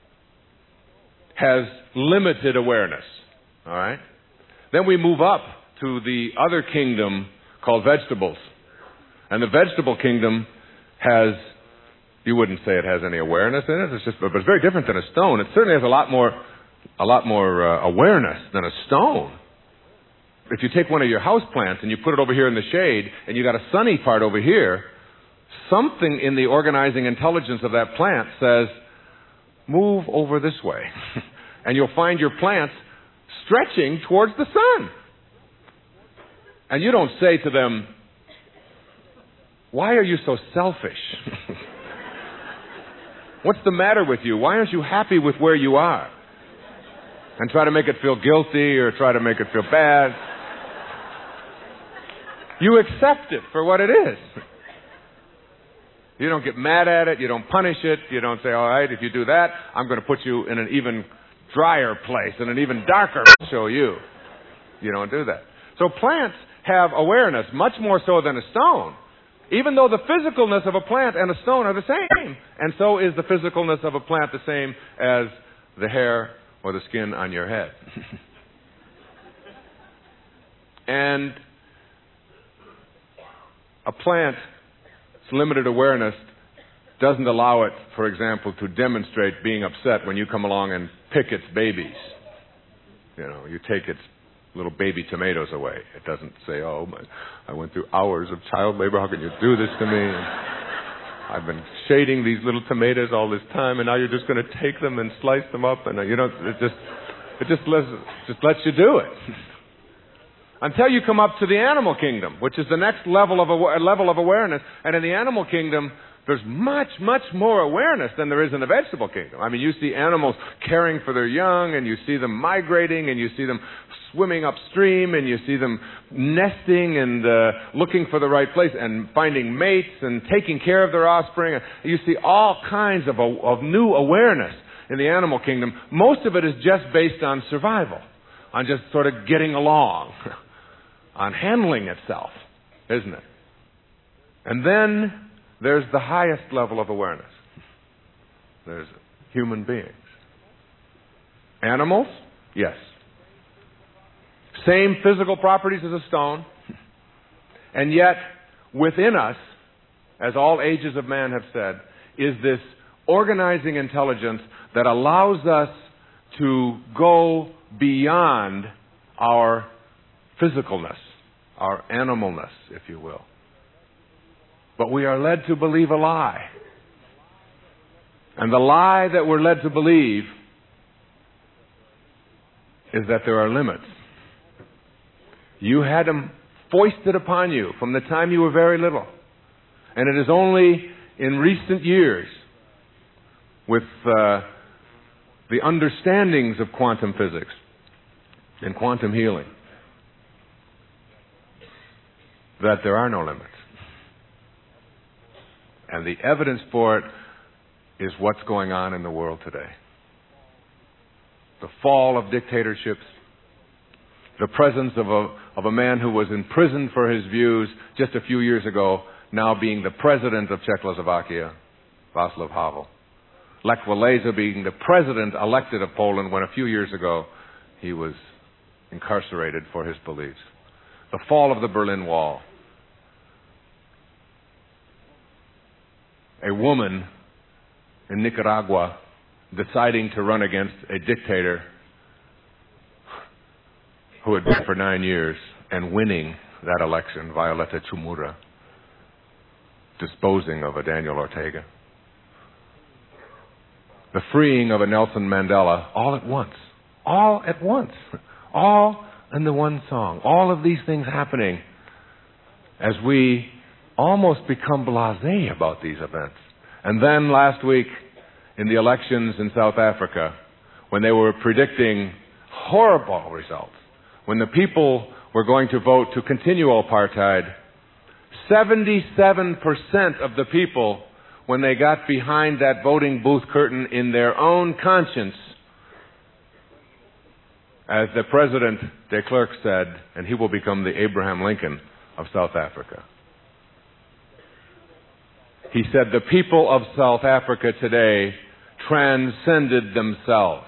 has limited awareness. All right? Then we move up to the other kingdom called vegetables. And the vegetable kingdom has, you wouldn't say it has any awareness in it, but it's very different than a stone. It certainly has a lot more awareness than a stone. If you take one of your house plants and you put it over here in the shade, and you got a sunny part over here, something in the organizing intelligence of that plant says, move over this way. And you'll find your plants stretching towards the sun. And you don't say to them, why are you so selfish? What's the matter with you? Why aren't you happy with where you are? And try to make it feel guilty or try to make it feel bad. You accept it for what it is. You don't get mad at it. You don't punish it. You don't say, all right, if you do that, I'm going to put you in an even drier place, in an even darker place. Show you. You don't do that. So plants have awareness, much more so than a stone. Even though the physicalness of a plant and a stone are the same. And so is the physicalness of a plant the same as the hair or the skin on your head. And a plant's limited awareness doesn't allow it, for example, to demonstrate being upset when you come along and pick its babies. You know, you take its little baby tomatoes away. It doesn't say, oh, I went through hours of child labor. How can you do this to me? I've been shading these little tomatoes all this time, and now you're just going to take them and slice them up, and it just lets you do it. Until you come up to the animal kingdom, which is the next level of awareness. And in the animal kingdom, there's much, much more awareness than there is in the vegetable kingdom. I mean, you see animals caring for their young, and you see them migrating, and you see them swimming upstream, and you see them nesting and looking for the right place and finding mates and taking care of their offspring. You see all kinds of new awareness in the animal kingdom. Most of it is just based on survival, on just sort of getting along, on handling itself, isn't it? And then there's the highest level of awareness. There's human beings. Animals? Yes. Same physical properties as a stone. And yet, within us, as all ages of man have said, is this organizing intelligence that allows us to go beyond our physicalness, our animalness, if you will. But we are led to believe a lie. And the lie that we're led to believe is that there are limits. You had to foisted upon you from the time you were very little. And it is only in recent years, with the understandings of quantum physics and quantum healing, that there are no limits. And the evidence for it is what's going on in the world today. The fall of dictatorships, the presence of a man who was in prison for his views just a few years ago, now being the president of Czechoslovakia, Václav Havel. Lech Walesa being the president elected of Poland when a few years ago he was incarcerated for his beliefs. The fall of the Berlin Wall. A woman in Nicaragua deciding to run against a dictator who had been for 9 years and winning that election, Violeta Chamorro, disposing of a Daniel Ortega. The freeing of a Nelson Mandela all at once. All at once. All in the one song. All of these things happening as we almost become blasé about these events. And then last week in the elections in South Africa, when they were predicting horrible results, when the people were going to vote to continue apartheid, 77% of the people, when they got behind that voting booth curtain in their own conscience, as the President de Klerk said, and he will become the Abraham Lincoln of South Africa. He said the people of South Africa today transcended themselves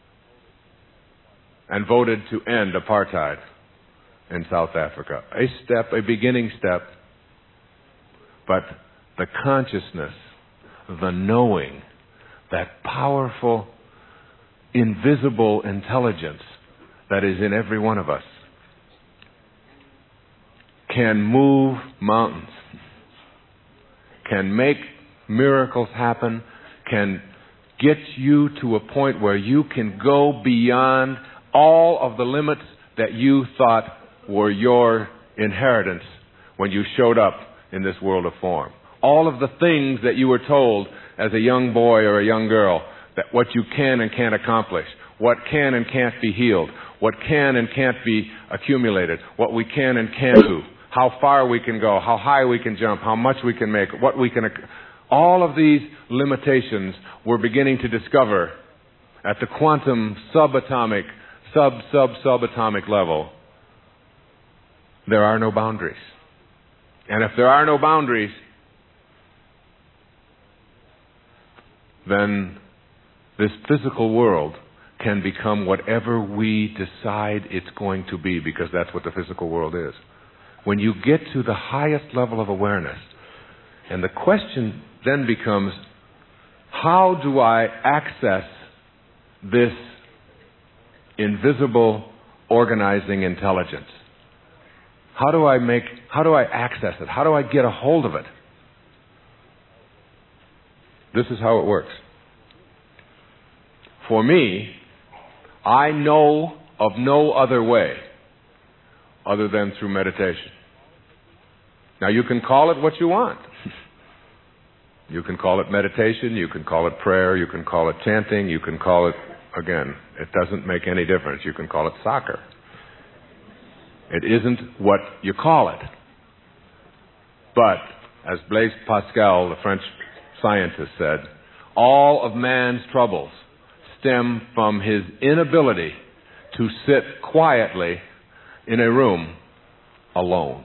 and voted to end apartheid in South Africa. A beginning step, but the consciousness, the knowing, that powerful, invisible intelligence that is in every one of us can move mountains, can make miracles happen, can get you to a point where you can go beyond all of the limits that you thought were your inheritance when you showed up in this world of form. All of the things that you were told as a young boy or a young girl, that what you can and can't accomplish, what can and can't be healed, what can and can't be accumulated, what we can and can't do, how far we can go, how high we can jump, how much we can make, what we can... All of these limitations we're beginning to discover at the quantum subatomic, subatomic level. There are no boundaries. And if there are no boundaries, then this physical world can become whatever we decide it's going to be, because that's what the physical world is. When you get to the highest level of awareness, and the question then becomes, how do I access this invisible organizing intelligence? How do I access it? How do I get a hold of it? This is how it works. For me, I know of no other way other than through meditation. Now, you can call it what you want. You can call it meditation, you can call it prayer, you can call it chanting, you can call it, again, it doesn't make any difference. You can call it soccer. It isn't what you call it. But, as Blaise Pascal, the French scientist, said, all of man's troubles stem from his inability to sit quietly in a room alone.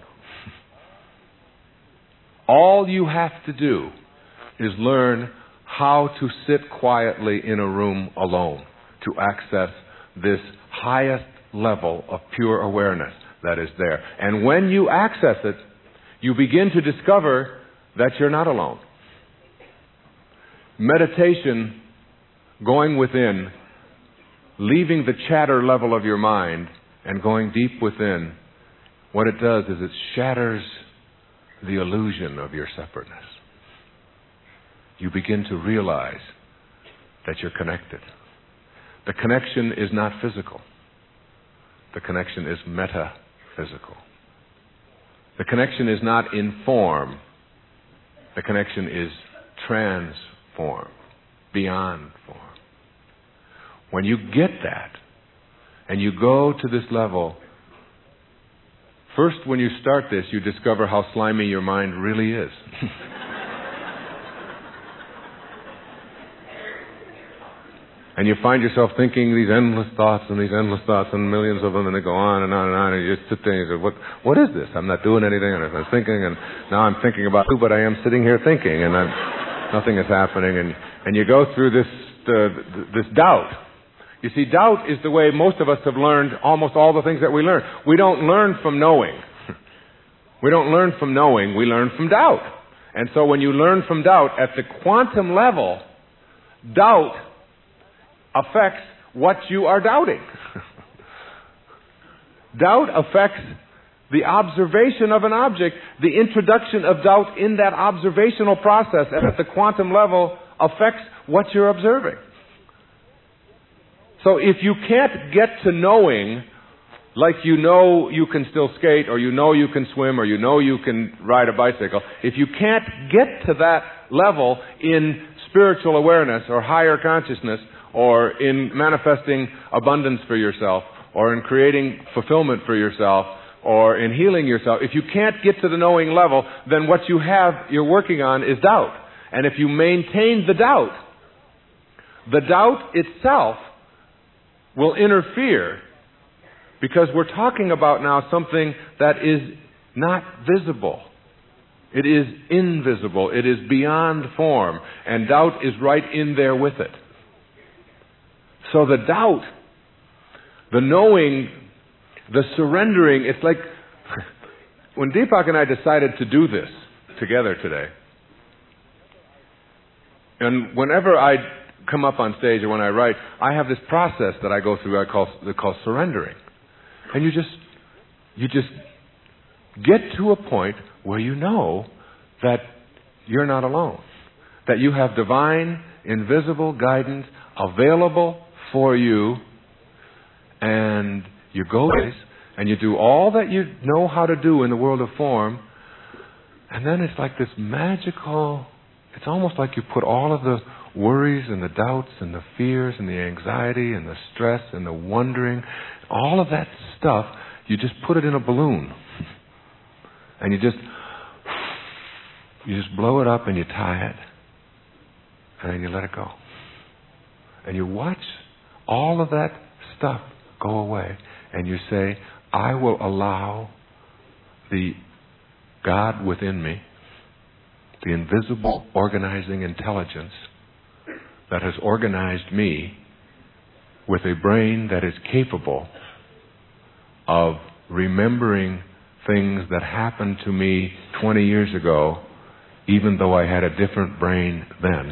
All you have to do is learn how to sit quietly in a room alone to access this highest level of pure awareness that is there. And when you access it, you begin to discover that you're not alone. Meditation, going within, leaving the chatter level of your mind and going deep within, what it does is it shatters the illusion of your separateness. You begin to realize that you're connected. The connection is not physical. The connection is metaphysical. The connection is not in form. The connection is transform, beyond form. When you get that, and you go to this level, first when you start this, you discover how slimy your mind really is. And you find yourself thinking these endless thoughts and millions of them, and they go on and on and on, and you just sit there and you say, what is this? I'm not doing anything, and I'm thinking, and now I'm thinking about you, but I am sitting here thinking, and nothing is happening, and you go through this doubt. You see, doubt is the way most of us have learned almost all the things that we learn. We don't learn from knowing. We don't learn from knowing, we learn from doubt. And so when you learn from doubt, at the quantum level, doubt affects what you are doubting. Doubt affects the observation of an object, the introduction of doubt in that observational process, and at the quantum level affects what you're observing. So if you can't get to knowing, like you know you can still skate, or you know you can swim, or you know you can ride a bicycle, if you can't get to that level in spiritual awareness or higher consciousness, or in manifesting abundance for yourself, or in creating fulfillment for yourself, or in healing yourself, if you can't get to the knowing level, then what you're working on is doubt. And if you maintain the doubt itself will interfere, because we're talking about now something that is not visible. It is invisible. It is beyond form. And doubt is right in there with it. So the doubt, the knowing, the surrendering, it's like when Deepak and I decided to do this together today, and whenever I come up on stage or when I write, I have this process that I go through I call surrendering. And you just get to a point where you know that you're not alone, that you have divine, invisible guidance available for you, and you go and you do all that you know how to do in the world of form, and then it's like this magical, it's almost like you put all of the worries and the doubts and the fears and the anxiety and the stress and the wondering, all of that stuff, you just put it in a balloon. And you just blow it up and you tie it. And then you let it go. And you watch all of that stuff go away. And you say, I will allow the God within me, the invisible organizing intelligence that has organized me with a brain that is capable of remembering things that happened to me 20 years ago, even though I had a different brain then.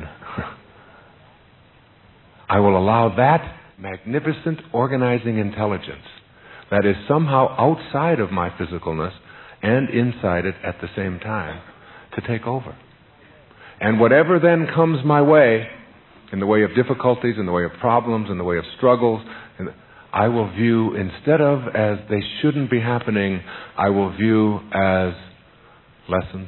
I will allow that magnificent organizing intelligence that is somehow outside of my physicalness and inside it at the same time to take over. And whatever then comes my way, in the way of difficulties, in the way of problems, in the way of struggles, I will view, instead of as they shouldn't be happening, I will view as lessons,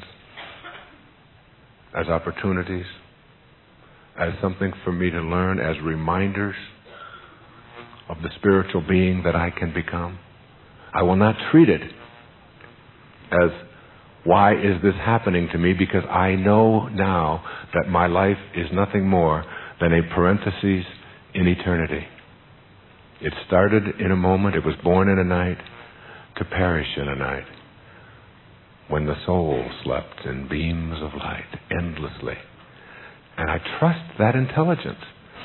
as opportunities, as something for me to learn, as reminders of the spiritual being that I can become. I will not treat it as, why is this happening to me? Because I know now that my life is nothing more than a parenthesis in eternity. It started in a moment, it was born in a night, to perish in a night, when the soul slept in beams of light endlessly. And I trust that intelligence.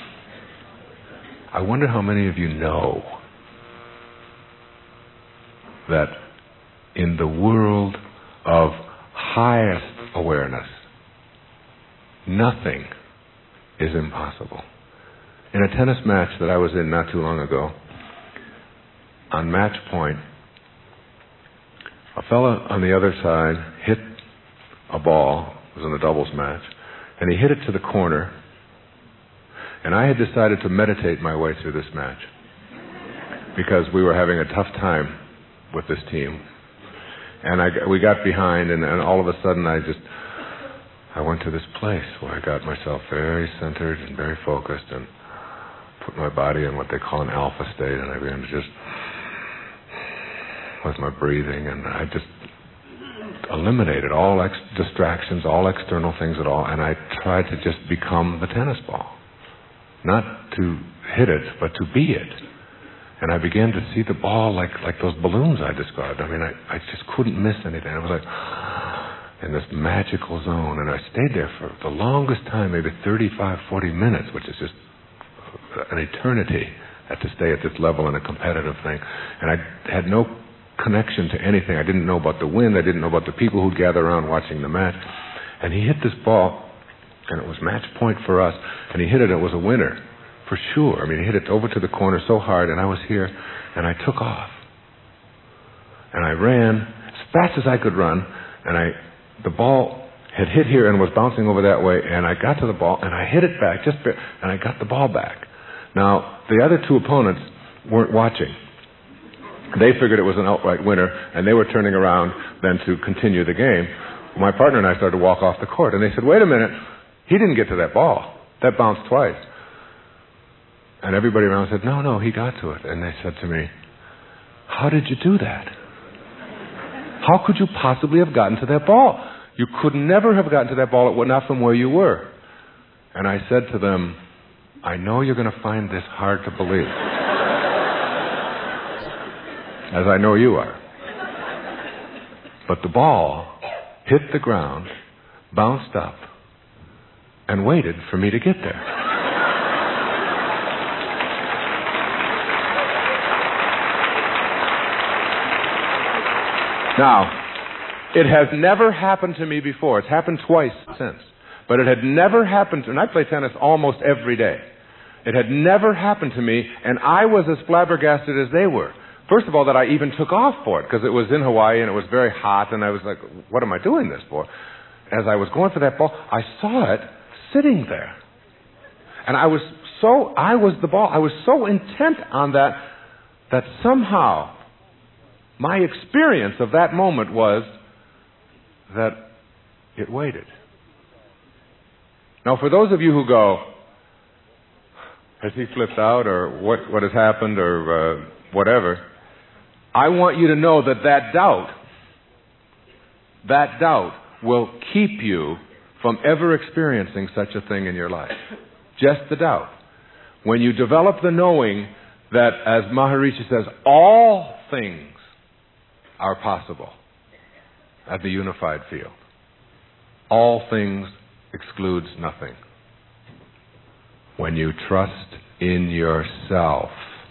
I wonder how many of you know that in the world of highest awareness, nothing is impossible. In a tennis match that I was in not too long ago, on match point, a fella on the other side hit a ball, it was in a doubles match, and he hit it to the corner, and I had decided to meditate my way through this match because we were having a tough time with this team. And we got behind, and all of a sudden I went to this place where I got myself very centered and very focused and put my body in what they call an alpha state, and I began to just, with my breathing, and I just eliminated all distractions, all external things at all, and I tried to just become the tennis ball. Not to hit it, but to be it. And I began to see the ball like those balloons I described. I mean, I just couldn't miss anything. I was like in this magical zone, and I stayed there for the longest time, maybe 35, 40 minutes, which is just an eternity to stay at this level in a competitive thing. And I had no connection to anything. I didn't know about the wind. I didn't know about the people who'd gather around watching the match. And he hit this ball, and it was match point for us, and he hit it, and it was a winner, for sure. I mean, he hit it over to the corner so hard, and I was here, and I took off. And I ran as fast as I could run, and the ball had hit here and was bouncing over that way, and I got to the ball, and I hit it back, and I got the ball back. Now, the other two opponents weren't watching. They figured it was an outright winner, and they were turning around then to continue the game. My partner and I started to walk off the court, and they said, wait a minute, he didn't get to that ball. That bounced twice. And everybody around said, no, he got to it. And they said to me, how did you do that? How could you possibly have gotten to that ball? You could never have gotten to that ball, not from where you were. And I said to them, I know you're going to find this hard to believe. As I know you are. But the ball hit the ground, bounced up, and waited for me to get there. Now, it has never happened to me before. It's happened twice since. But it had never happened to me, and I play tennis almost every day. It had never happened to me, and I was as flabbergasted as they were. First of all, that I even took off for it, because it was in Hawaii and it was very hot, and I was like, what am I doing this for? As I was going for that ball, I saw it sitting there. And I was the ball. I was so intent on that somehow my experience of that moment was that it waited. Now, for those of you who go, has he flipped out, or what has happened, or whatever, I want you to know that doubt will keep you from ever experiencing such a thing in your life. Just the doubt. When you develop the knowing that, as Maharishi says, all things are possible at the unified field. All things excludes nothing. When you trust in yourself,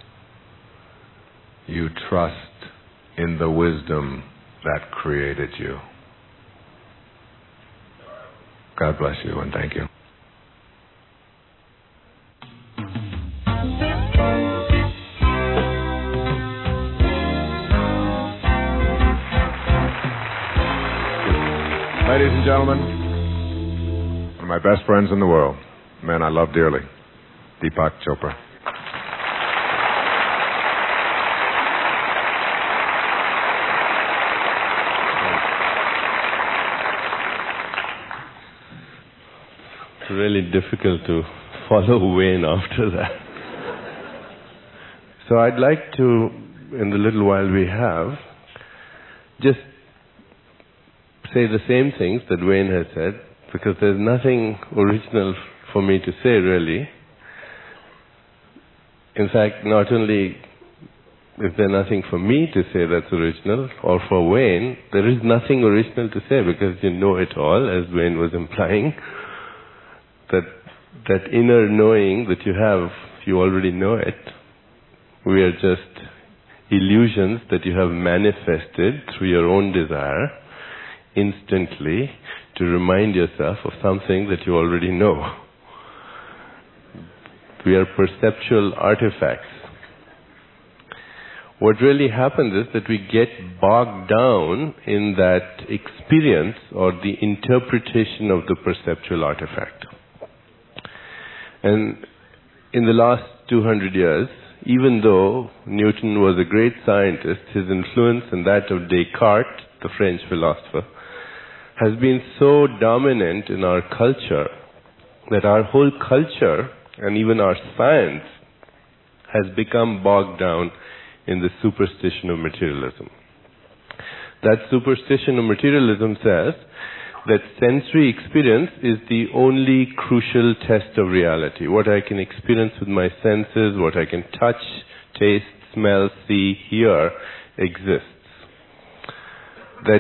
you trust in the wisdom that created you. God bless you, and thank you. Ladies and gentlemen, one of my best friends in the world, a man I love dearly, Deepak Chopra. It's really difficult to follow Wayne after that. So I'd like to, in the little while we have, just say the same things that Wayne has said, because there's nothing original for me to say, really. In fact, not only is there nothing for me to say that's original, or for Wayne, there is nothing original to say, because you know it all, as Wayne was implying. That inner knowing that you have, you already know it. We are just illusions that you have manifested through your own desire instantly to remind yourself of something that you already know. We are perceptual artifacts. What really happens is that we get bogged down in that experience or the interpretation of the perceptual artifact. And in the last 200 years, even though Newton was a great scientist, his influence and that of Descartes the French philosopher, has been so dominant in our culture that our whole culture and even our science has become bogged down in the superstition of materialism. That superstition of materialism says that sensory experience is the only crucial test of reality. What I can experience with my senses, what I can touch, taste, smell, see, hear, exists. That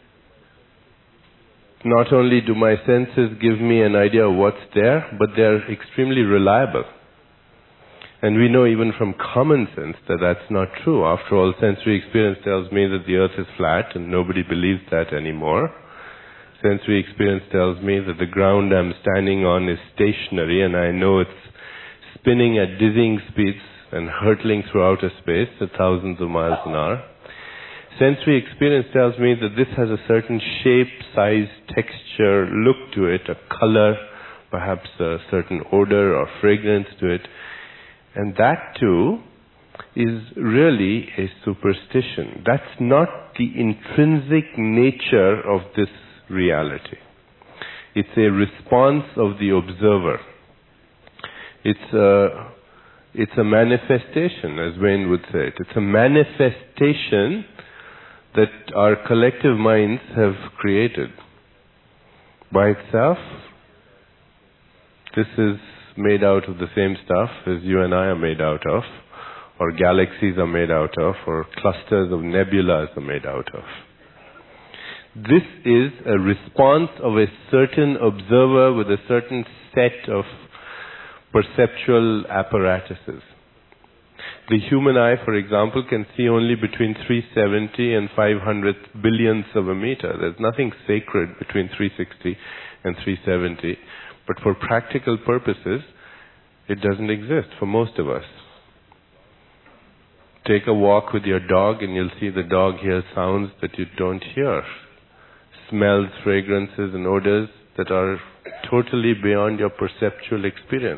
not only do my senses give me an idea of what's there, but they're extremely reliable. And we know even from common sense that that's not true. After all, sensory experience tells me that the earth is flat, and nobody believes that anymore. Sensory experience tells me that the ground I'm standing on is stationary, and I know it's spinning at dizzying speeds and hurtling through outer space at thousands of miles an hour. Sensory experience tells me that this has a certain shape, size, texture, look to it, a color, perhaps a certain odor or fragrance to it. And that too is really a superstition. That's not the intrinsic nature of this reality. It's a response of the observer. It's a manifestation, as Wayne would say it. It's a manifestation that our collective minds have created. By itself, this is made out of the same stuff as you and I are made out of, or galaxies are made out of, or clusters of nebulas are made out of. This is a response of a certain observer with a certain set of perceptual apparatuses. The human eye, for example, can see only between 370 and 500 billionths of a meter. There's nothing sacred between 360 and 370. But for practical purposes, it doesn't exist for most of us. Take a walk with your dog and you'll see the dog hears sounds that you don't hear. Smells, fragrances and odors that are totally beyond your perceptual experience.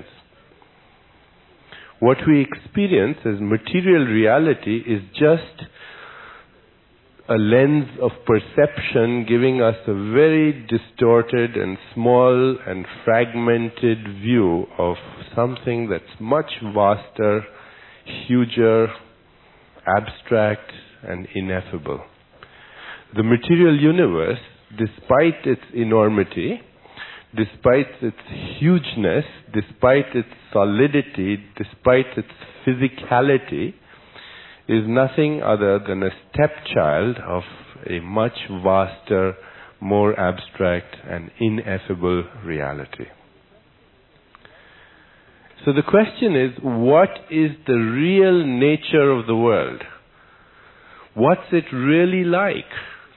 What we experience as material reality is just a lens of perception giving us a very distorted and small and fragmented view of something that's much vaster, huger, abstract and ineffable. The material universe, despite its enormity, despite its hugeness, despite its solidity, despite its physicality, is nothing other than a stepchild of a much vaster, more abstract and ineffable reality. So the question is, what is the real nature of the world? What's it really like?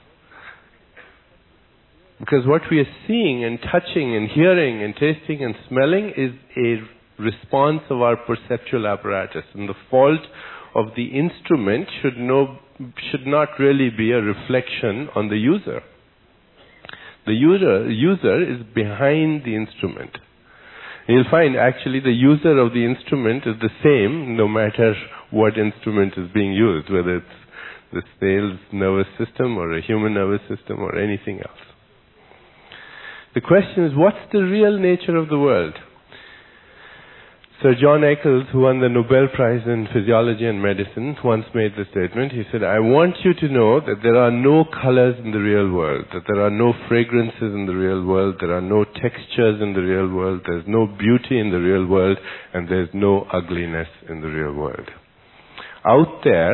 Because what we are seeing and touching and hearing and tasting and smelling is a response of our perceptual apparatus. And the fault of the instrument should not really be a reflection on the user. The user is behind the instrument. And you'll find actually the user of the instrument is the same no matter what instrument is being used, whether it's the snail's nervous system or a human nervous system or anything else. The question is, what's the real nature of the world? Sir John Eccles, who won the Nobel Prize in Physiology and Medicine, once made the statement. He said, I want you to know that there are no colors in the real world, that there are no fragrances in the real world, there are no textures in the real world, there's no beauty in the real world, and there's no ugliness in the real world. Out there,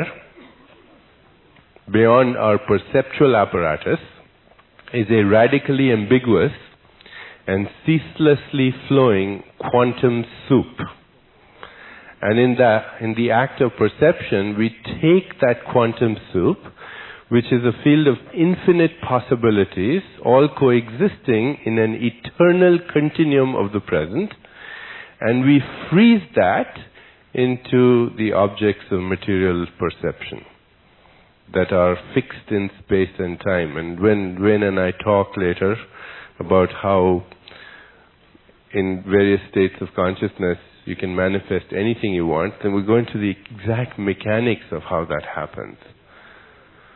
beyond our perceptual apparatus, is a radically ambiguous and ceaselessly flowing quantum soup. And in the act of perception, we take that quantum soup, which is a field of infinite possibilities, all coexisting in an eternal continuum of the present, and we freeze that into the objects of material perception that are fixed in space and time. And when Wayne and I talk later about how in various states of consciousness you can manifest anything you want, then we go into the exact mechanics of how that happens.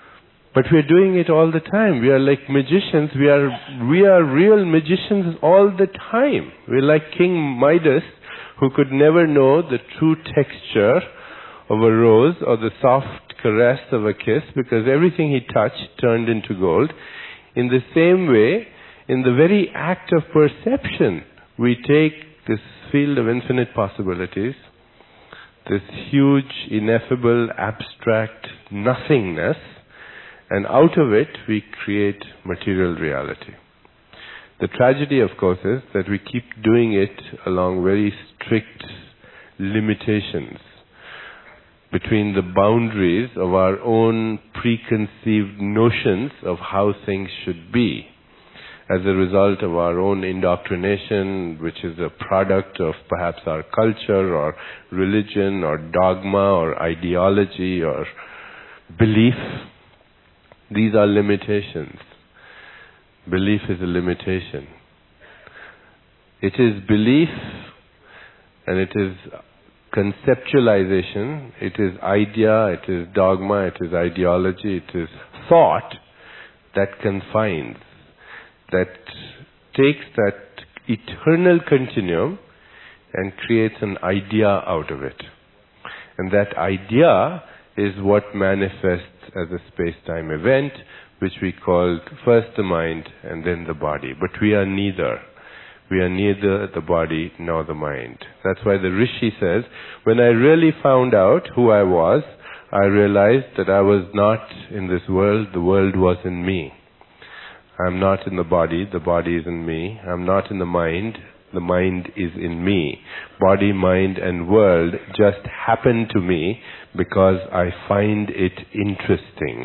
But we are doing it all the time. We are like magicians. We are real magicians all the time. We're like King Midas, who could never know the true texture of a rose or the soft caress of a kiss, because everything he touched turned into gold. In the same way, in the very act of perception, we take this field of infinite possibilities, this huge, ineffable, abstract nothingness, and out of it we create material reality. The tragedy, of course, is that we keep doing it along very strict limitations between the boundaries of our own preconceived notions of how things should be, as a result of our own indoctrination, which is a product of perhaps our culture or religion or dogma or ideology or belief. These are limitations. Belief is a limitation. It is belief, and it is conceptualization, it is idea, it is dogma, it is ideology, it is thought that confines, that takes that eternal continuum and creates an idea out of it. And that idea is what manifests as a space-time event, which we call first the mind and then the body. But we are neither. We are neither the body nor the mind. That's why the Rishi says, when I really found out who I was, I realized that I was not in this world, the world was in me. I'm not in the body is in me. I'm not in the mind is in me. Body, mind, and world just happen to me because I find it interesting.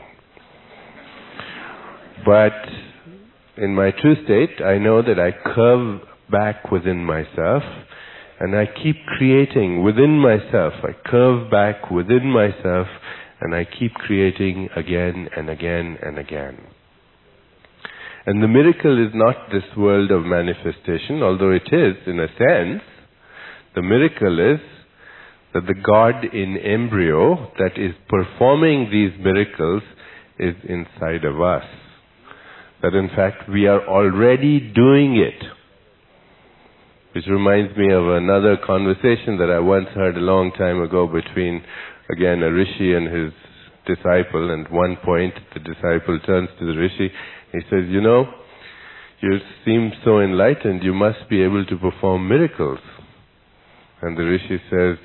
But in my true state, I know that I curve back within myself, and I keep creating within myself. I curve back within myself, and I keep creating again and again and again. And the miracle is not this world of manifestation, although it is, in a sense. The miracle is that the God in embryo that is performing these miracles is inside of us. That in fact we are already doing it. Which reminds me of another conversation that I once heard a long time ago between, again, a rishi and his disciple. And at one point, the disciple turns to the rishi. He says, you know, you seem so enlightened, you must be able to perform miracles. And the rishi says,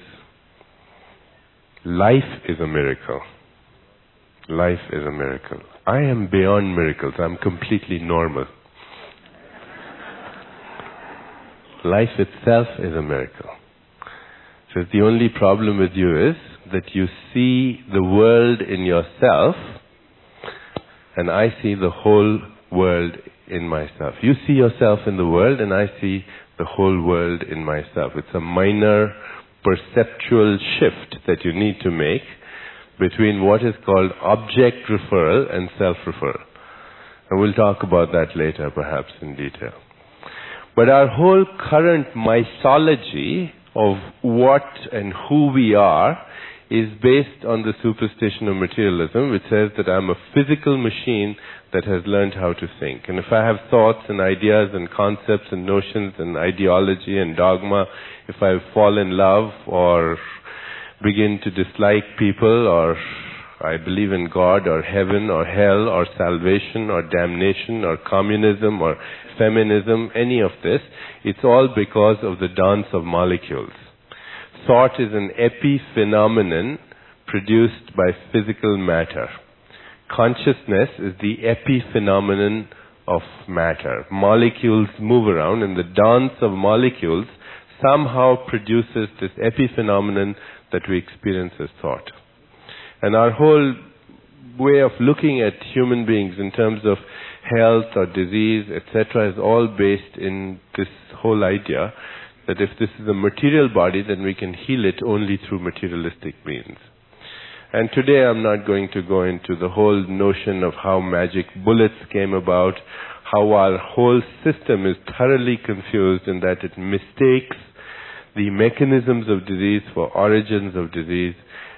life is a miracle. Life is a miracle. I am beyond miracles. I'm completely normal. Life itself is a miracle. So the only problem with you is that you see the world in yourself, and I see the whole world in myself. You see yourself in the world, and I see the whole world in myself. It's a minor perceptual shift that you need to make between what is called object referral and self-referral. And we'll talk about that later, perhaps in detail. But our whole current mythology of what and who we are is based on the superstition of materialism, which says that I'm a physical machine that has learned how to think. And if I have thoughts and ideas and concepts and notions and ideology and dogma, if I fall in love or begin to dislike people, or I believe in God or heaven or hell or salvation or damnation or communism or feminism, any of this, it's all because of the dance of molecules. Thought is an epiphenomenon produced by physical matter. Consciousness is the epiphenomenon of matter. Molecules move around, and the dance of molecules somehow produces this epiphenomenon that we experience as thought. And our whole way of looking at human beings in terms of health or disease, etc., is all based in this whole idea that if this is a material body, then we can heal it only through materialistic means. And today I'm not going to go into the whole notion of how magic bullets came about, how our whole system is thoroughly confused in that it mistakes the mechanisms of disease for origins of disease,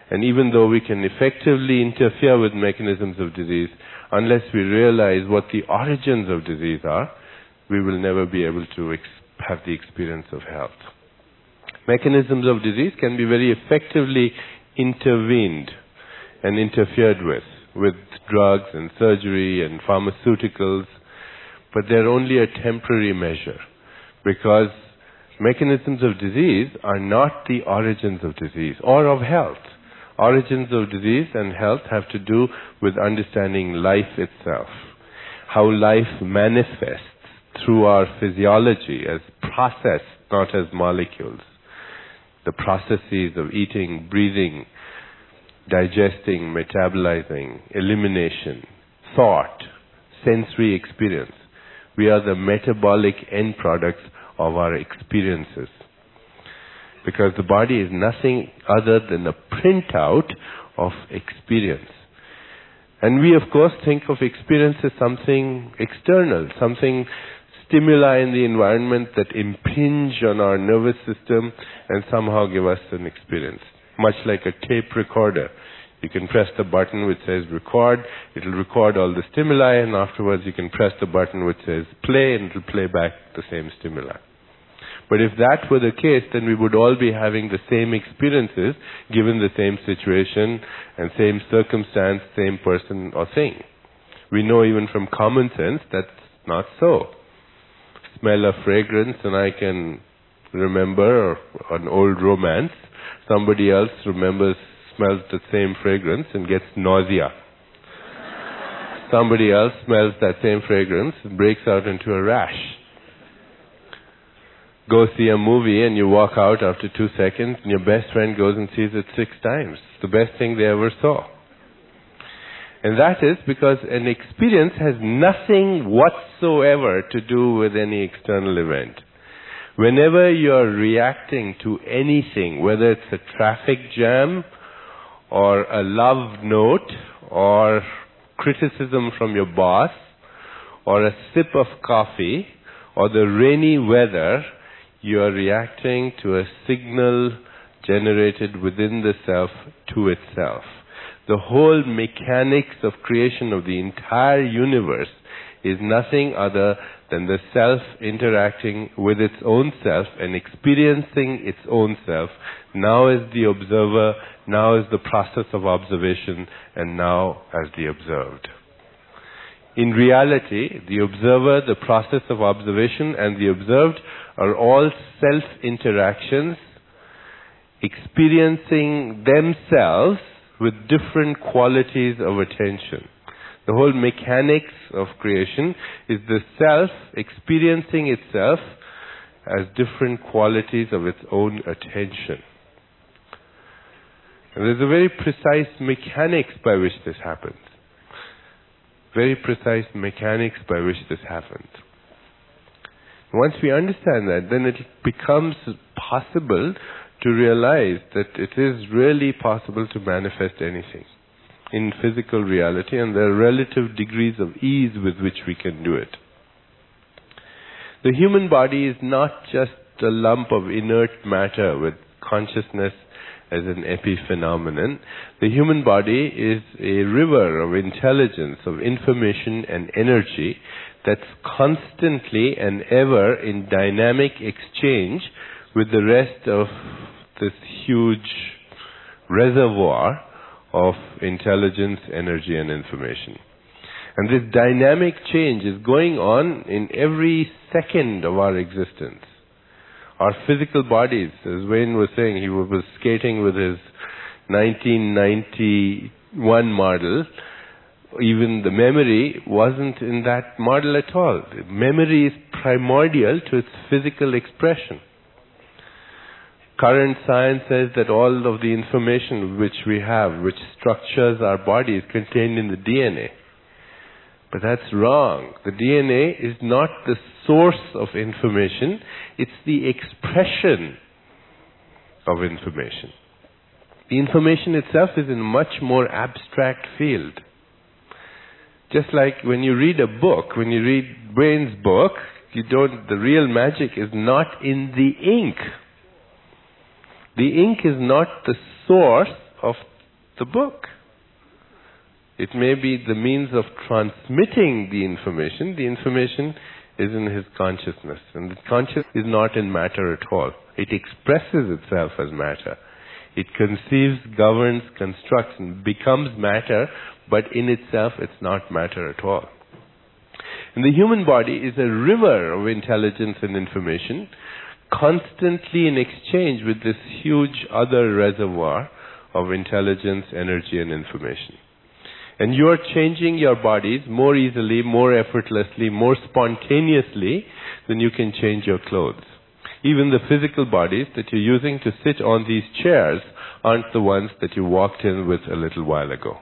And even though we can effectively interfere with mechanisms of disease, unless we realize what the origins of disease are, we will never be able to have the experience of health. Mechanisms of disease can be very effectively intervened and interfered with drugs and surgery and pharmaceuticals, but they're only a temporary measure, because mechanisms of disease are not the origins of disease or of health. Origins of disease and health have to do with understanding life itself, how life manifests through our physiology as process, not as molecules. The processes of eating, breathing, digesting, metabolizing, elimination, thought, sensory experience. We are the metabolic end products of our experiences. Because the body is nothing other than a printout of experience. And we, of course, think of experience as something external, something stimuli in the environment that impinge on our nervous system and somehow give us an experience. Much like a tape recorder. You can press the button which says record, it will record all the stimuli, and afterwards you can press the button which says play, and it will play back the same stimuli. But if that were the case, then we would all be having the same experiences given the same situation and same circumstance, same person or thing. We know even from common sense that's not so. Smell a fragrance and I can remember an old romance. Somebody else smells the same fragrance and gets nausea. Somebody else smells that same fragrance and breaks out into a rash. Go see a movie and you walk out after 2 seconds and your best friend goes and sees it 6 times. It's the best thing they ever saw. And that is because an experience has nothing whatsoever to do with any external event. Whenever you're reacting to anything, whether it's a traffic jam or a love note or criticism from your boss or a sip of coffee or the rainy weather, you are reacting to a signal generated within the self to itself. The whole mechanics of creation of the entire universe is nothing other than the self interacting with its own self and experiencing its own self, now as the observer, now as the process of observation, and now as the observed. In reality, the observer, the process of observation, and the observed are all self-interactions experiencing themselves with different qualities of attention. The whole mechanics of creation is the self experiencing itself as different qualities of its own attention. And there's a very precise mechanics by which this happens. Very precise mechanics by which this happens. Once we understand that, then it becomes possible to realize that it is really possible to manifest anything in physical reality, and there are relative degrees of ease with which we can do it. The human body is not just a lump of inert matter with consciousness as an epiphenomenon. The human body is a river of intelligence, of information and energy that's constantly and ever in dynamic exchange with the rest of this huge reservoir of intelligence, energy and information. And this dynamic change is going on in every second of our existence. Our physical bodies, as Wayne was saying, he was skating with his 1991 model. Even the memory wasn't in that model at all. Memory is primordial to its physical expression. Current science says that all of the information which we have, which structures our body, is contained in the DNA. But that's wrong. The DNA is not the source of information, it's the expression of information. The information itself is in a much more abstract field. Just like when you read a book, when you read Wayne's book, the real magic is not in the ink. The ink is not the source of the book. It may be the means of transmitting the information. The information is in his consciousness. And the consciousness is not in matter at all. It expresses itself as matter. It conceives, governs, constructs, and becomes matter, but in itself it's not matter at all. And the human body is a river of intelligence and information, constantly in exchange with this huge other reservoir of intelligence, energy, and information. And you are changing your bodies more easily, more effortlessly, more spontaneously than you can change your clothes. Even the physical bodies that you're using to sit on these chairs aren't the ones that you walked in with a little while ago.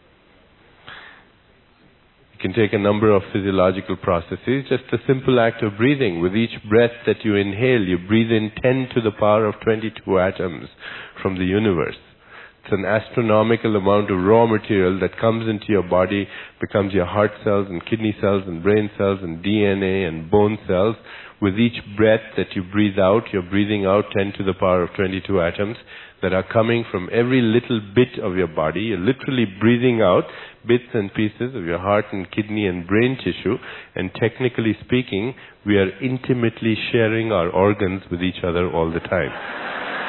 You can take a number of physiological processes, just a simple act of breathing. With each breath that you inhale, you breathe in 10 to the power of 22 atoms from the universe. It's an astronomical amount of raw material that comes into your body, becomes your heart cells and kidney cells and brain cells and DNA and bone cells. With each breath that you breathe out, you're breathing out 10 to the power of 22 atoms that are coming from every little bit of your body. You're literally breathing out bits and pieces of your heart and kidney and brain tissue. And technically speaking, we are intimately sharing our organs with each other all the time.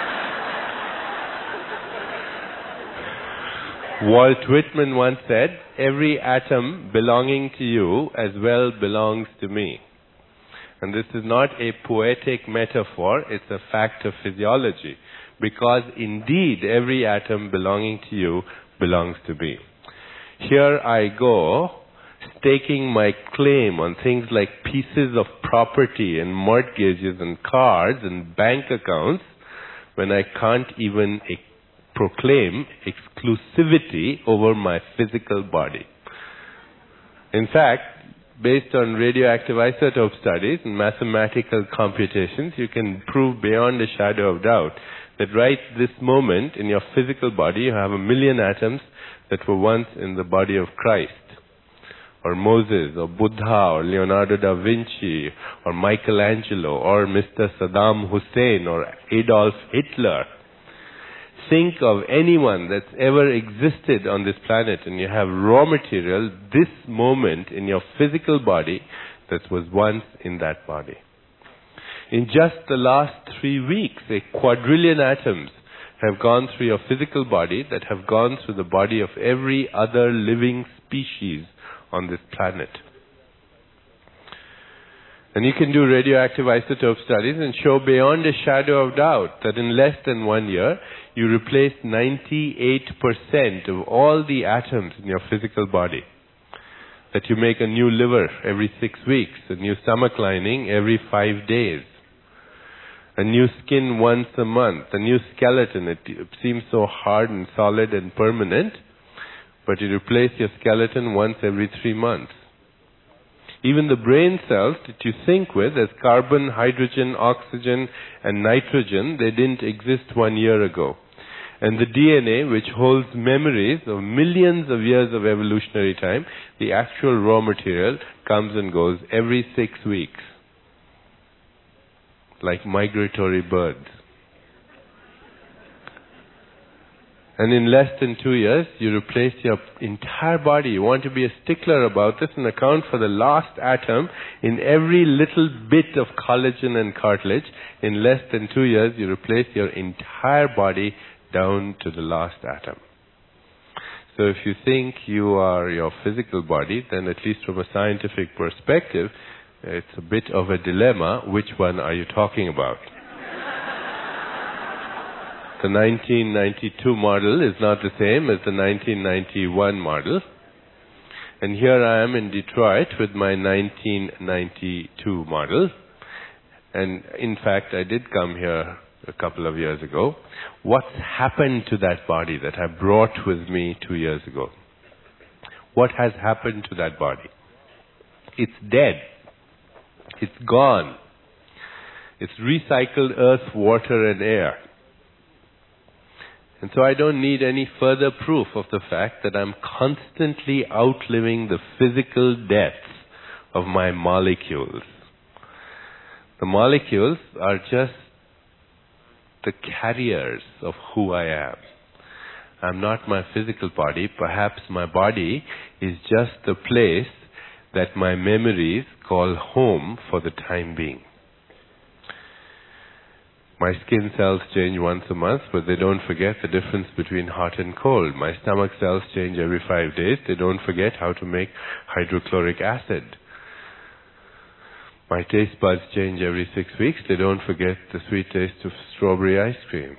Walt Whitman once said, every atom belonging to you as well belongs to me. And this is not a poetic metaphor, it's a fact of physiology. Because indeed, every atom belonging to you belongs to me. Here I go, staking my claim on things like pieces of property and mortgages and cars and bank accounts, when I can't even proclaim exclusivity over my physical body. In fact, based on radioactive isotope studies and mathematical computations, you can prove beyond a shadow of doubt that right this moment in your physical body you have 1 million atoms that were once in the body of Christ, or Moses, or Buddha, or Leonardo da Vinci, or Michelangelo, or Mr. Saddam Hussein, or Adolf Hitler. Think of anyone that's ever existed on this planet and you have raw material this moment in your physical body that was once in that body. In just the last 3 weeks, a quadrillion atoms have gone through your physical body that have gone through the body of every other living species on this planet. And you can do radioactive isotope studies and show beyond a shadow of doubt that in less than 1 year, you replace 98% of all the atoms in your physical body. That you make a new liver every 6 weeks, a new stomach lining every 5 days, a new skin once a month, a new skeleton. It seems so hard and solid and permanent, but you replace your skeleton once every 3 months. Even the brain cells that you think with as carbon, hydrogen, oxygen, and nitrogen, they didn't exist 1 year ago. And the DNA, which holds memories of millions of years of evolutionary time, the actual raw material comes and goes every 6 weeks, like migratory birds. And in less than 2 years, you replace your entire body. You want to be a stickler about this and account for the last atom in every little bit of collagen and cartilage. In less than 2 years, you replace your entire body down to the last atom. So if you think you are your physical body, then at least from a scientific perspective, it's a bit of a dilemma. Which one are you talking about? The 1992 model is not the same as the 1991 model. And here I am in Detroit with my 1992 model. And in fact, I did come here a couple of years ago. What's happened to that body that I brought with me 2 years ago? What has happened to that body? It's dead. It's gone. It's recycled earth, water, and air. And so I don't need any further proof of the fact that I'm constantly outliving the physical deaths of my molecules. The molecules are just the carriers of who I am. I'm not my physical body. Perhaps my body is just the place that my memories call home for the time being. My skin cells change once a month, but they don't forget the difference between hot and cold. My stomach cells change every 5 days. They don't forget how to make hydrochloric acid. My taste buds change every 6 weeks. They don't forget the sweet taste of strawberry ice cream.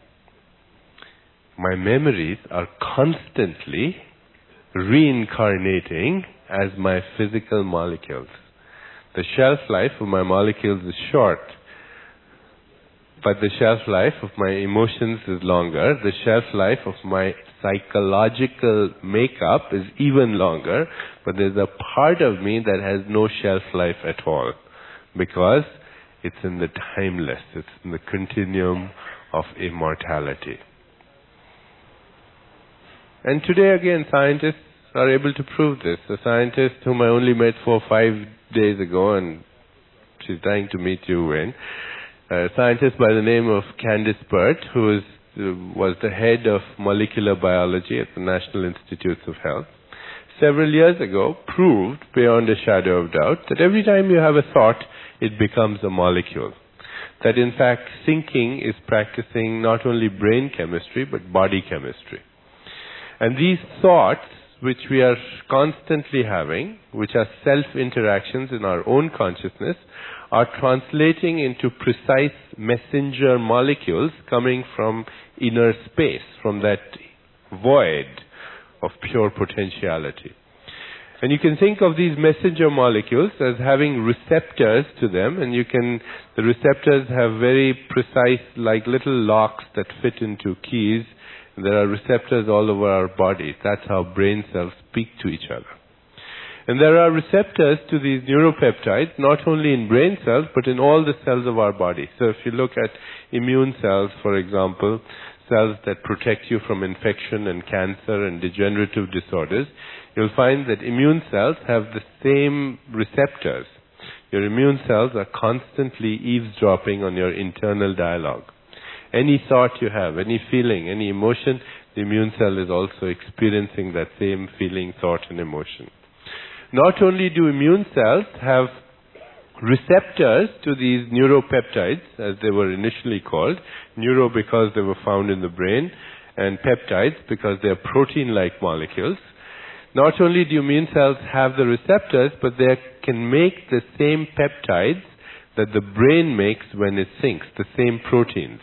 My memories are constantly reincarnating as my physical molecules. The shelf life of my molecules is short, but the shelf life of my emotions is longer. The shelf life of my psychological makeup is even longer, but there's a part of me that has no shelf life at all, because it's in the timeless, it's in the continuum of immortality. And today again, scientists are able to prove this. A scientist whom I only met 4 or 5 days ago, and she's dying to meet you, Wayne, a scientist by the name of Candice Pert, who was the head of molecular biology at the National Institutes of Health, several years ago proved beyond a shadow of doubt that every time you have a thought, it becomes a molecule. That in fact, thinking is practicing not only brain chemistry, but body chemistry. And these thoughts, which we are constantly having, which are self-interactions in our own consciousness, are translating into precise messenger molecules coming from inner space, from that void of pure potentiality. And you can think of these messenger molecules as having receptors to them, and the receptors have very precise, like little locks that fit into keys. There are receptors all over our bodies. That's how brain cells speak to each other. And there are receptors to these neuropeptides, not only in brain cells, but in all the cells of our body. So if you look at immune cells, for example, cells that protect you from infection and cancer and degenerative disorders, you'll find that immune cells have the same receptors. Your immune cells are constantly eavesdropping on your internal dialogue. Any thought you have, any feeling, any emotion, the immune cell is also experiencing that same feeling, thought, and emotion. Not only do immune cells have receptors to these neuropeptides, as they were initially called, neuro because they were found in the brain, and peptides because they are protein-like molecules. Not only do immune cells have the receptors, but they can make the same peptides that the brain makes when it thinks, the same proteins.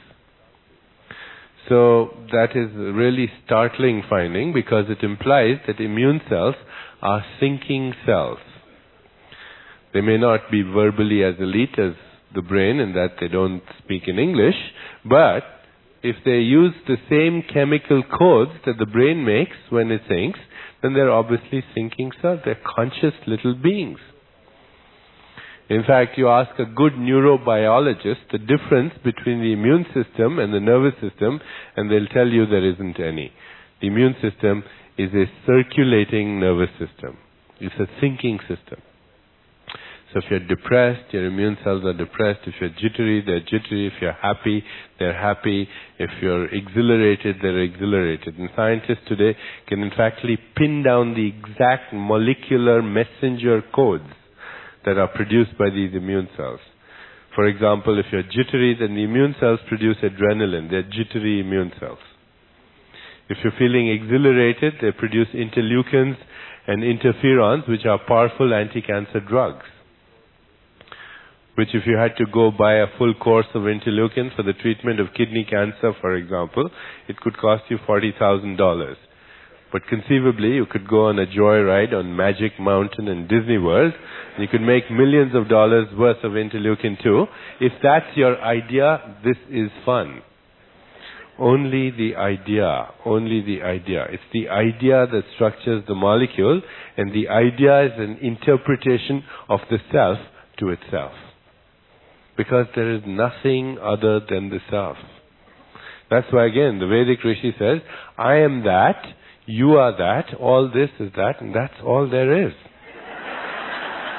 So that is a really startling finding, because it implies that immune cells are thinking cells. They may not be verbally as elite as the brain in that they don't speak in English, but if they use the same chemical codes that the brain makes when it thinks, then they're obviously thinking cells. They're conscious little beings. In fact, you ask a good neurobiologist the difference between the immune system and the nervous system, and they'll tell you there isn't any. The immune system is a circulating nervous system. It's a thinking system. So if you're depressed, your immune cells are depressed. If you're jittery, they're jittery. If you're happy, they're happy. If you're exhilarated, they're exhilarated. And scientists today can in fact pin down the exact molecular messenger codes that are produced by these immune cells. For example, if you're jittery, then the immune cells produce adrenaline. They're jittery immune cells. If you're feeling exhilarated, they produce interleukins and interferons, which are powerful anti-cancer drugs. Which if you had to go buy a full course of interleukins for the treatment of kidney cancer, for example, it could cost you $40,000. But conceivably, you could go on a joyride on Magic Mountain in Disney World, and you could make millions of dollars worth of interleukin 2. If that's your idea, this is fun. Only the idea, only the idea. It's the idea that structures the molecule, and the idea is an interpretation of the self to itself. Because there is nothing other than the self. That's why again, the Vedic Rishi says, I am that, you are that, all this is that, and that's all there is.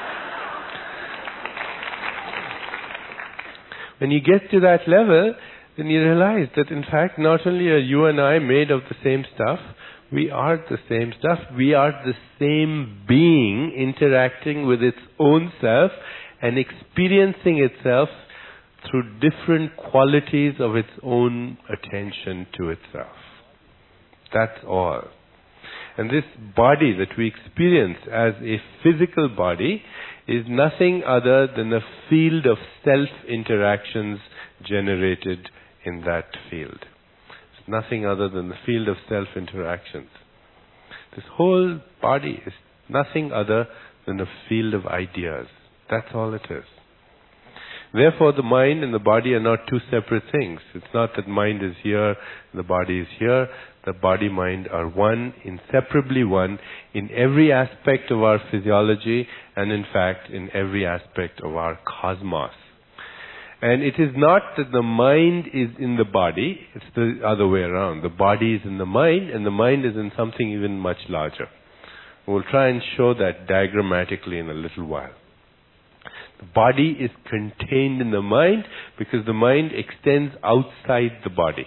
When you get to that level, then you realize that in fact not only are you and I made of the same stuff, we are the same stuff. We are the same being interacting with its own self and experiencing itself through different qualities of its own attention to itself. That's all. And this body that we experience as a physical body is nothing other than a field of self-interactions generated in that field. It's nothing other than the field of self-interactions. This whole body is nothing other than a field of ideas. That's all it is. Therefore, the mind and the body are not two separate things. It's not that mind is here, the body is here. The body-mind are one, inseparably one, in every aspect of our physiology and in fact in every aspect of our cosmos. And it is not that the mind is in the body, it's the other way around. The body is in the mind and the mind is in something even much larger. We'll try and show that diagrammatically in a little while. The body is contained in the mind because the mind extends outside the body.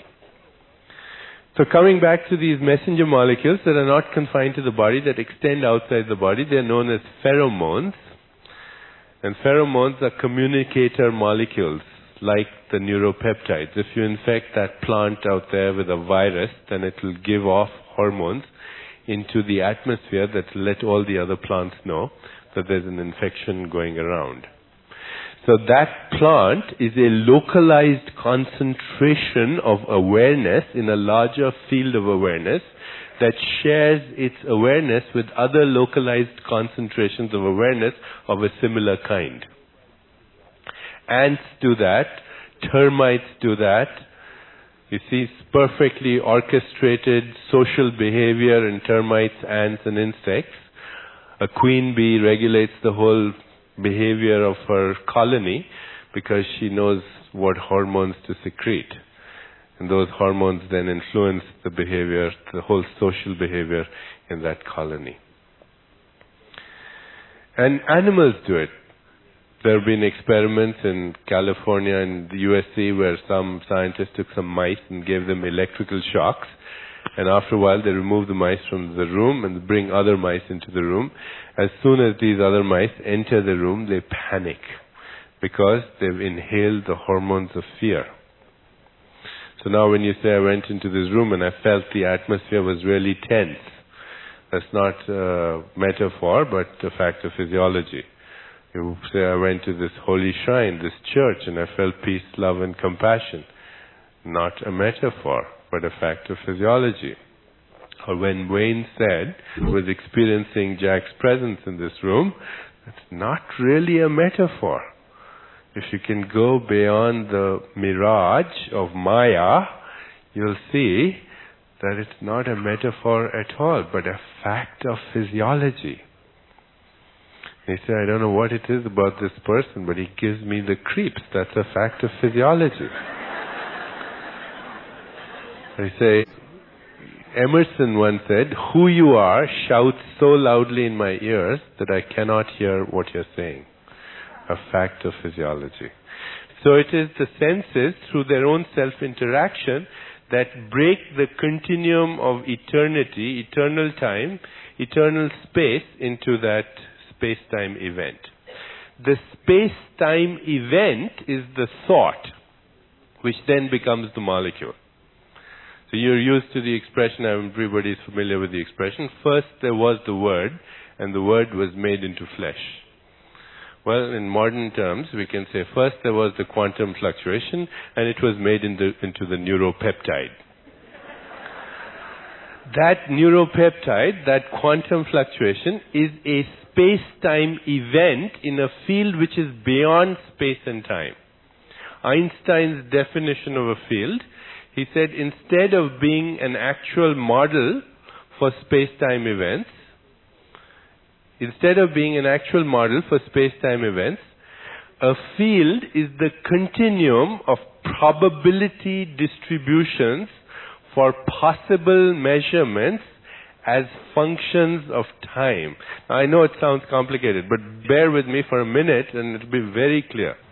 So coming back to these messenger molecules that are not confined to the body, that extend outside the body, they are known as pheromones. And pheromones are communicator molecules, like the neuropeptides. If you infect that plant out there with a virus, then it will give off hormones into the atmosphere that will let all the other plants know that there's an infection going around. So that plant is a localized concentration of awareness in a larger field of awareness that shares its awareness with other localized concentrations of awareness of a similar kind. Ants do that. Termites do that. You see, it's perfectly orchestrated social behavior in termites, ants, and insects. A queen bee regulates the whole behavior of her colony because she knows what hormones to secrete. And those hormones then influence the behavior, the whole social behavior in that colony. And animals do it. There have been experiments in California and the USA where some scientists took some mice and gave them electrical shocks. And after a while, they remove the mice from the room and bring other mice into the room. As soon as these other mice enter the room, they panic because they've inhaled the hormones of fear. So now when you say, I went into this room and I felt the atmosphere was really tense, that's not a metaphor, but a fact of physiology. You say, I went to this holy shrine, this church, and I felt peace, love, and compassion. Not a metaphor, but a fact of physiology. Or when Wayne said he was experiencing Jack's presence in this room, that's not really a metaphor. If you can go beyond the mirage of Maya, you'll see that it's not a metaphor at all, but a fact of physiology. They say, I don't know what it is about this person, but he gives me the creeps. That's a fact of physiology. They say, Emerson once said, who you are shouts so loudly in my ears that I cannot hear what you're saying. A fact of physiology. So it is the senses, through their own self-interaction, that break the continuum of eternity, eternal time, eternal space into that space-time event. The space-time event is the thought, which then becomes the molecule. So you're used to the expression, everybody is familiar with the expression, first there was the word, and the word was made into flesh. Well, in modern terms, we can say first there was the quantum fluctuation, and it was made into the neuropeptide. That neuropeptide, that quantum fluctuation, is a space-time event in a field which is beyond space and time. Einstein's definition of a field, he said, instead of being an actual model for space-time events, a field is the continuum of probability distributions for possible measurements as functions of time. Now, I know it sounds complicated, but bear with me for a minute and it'll be very clear.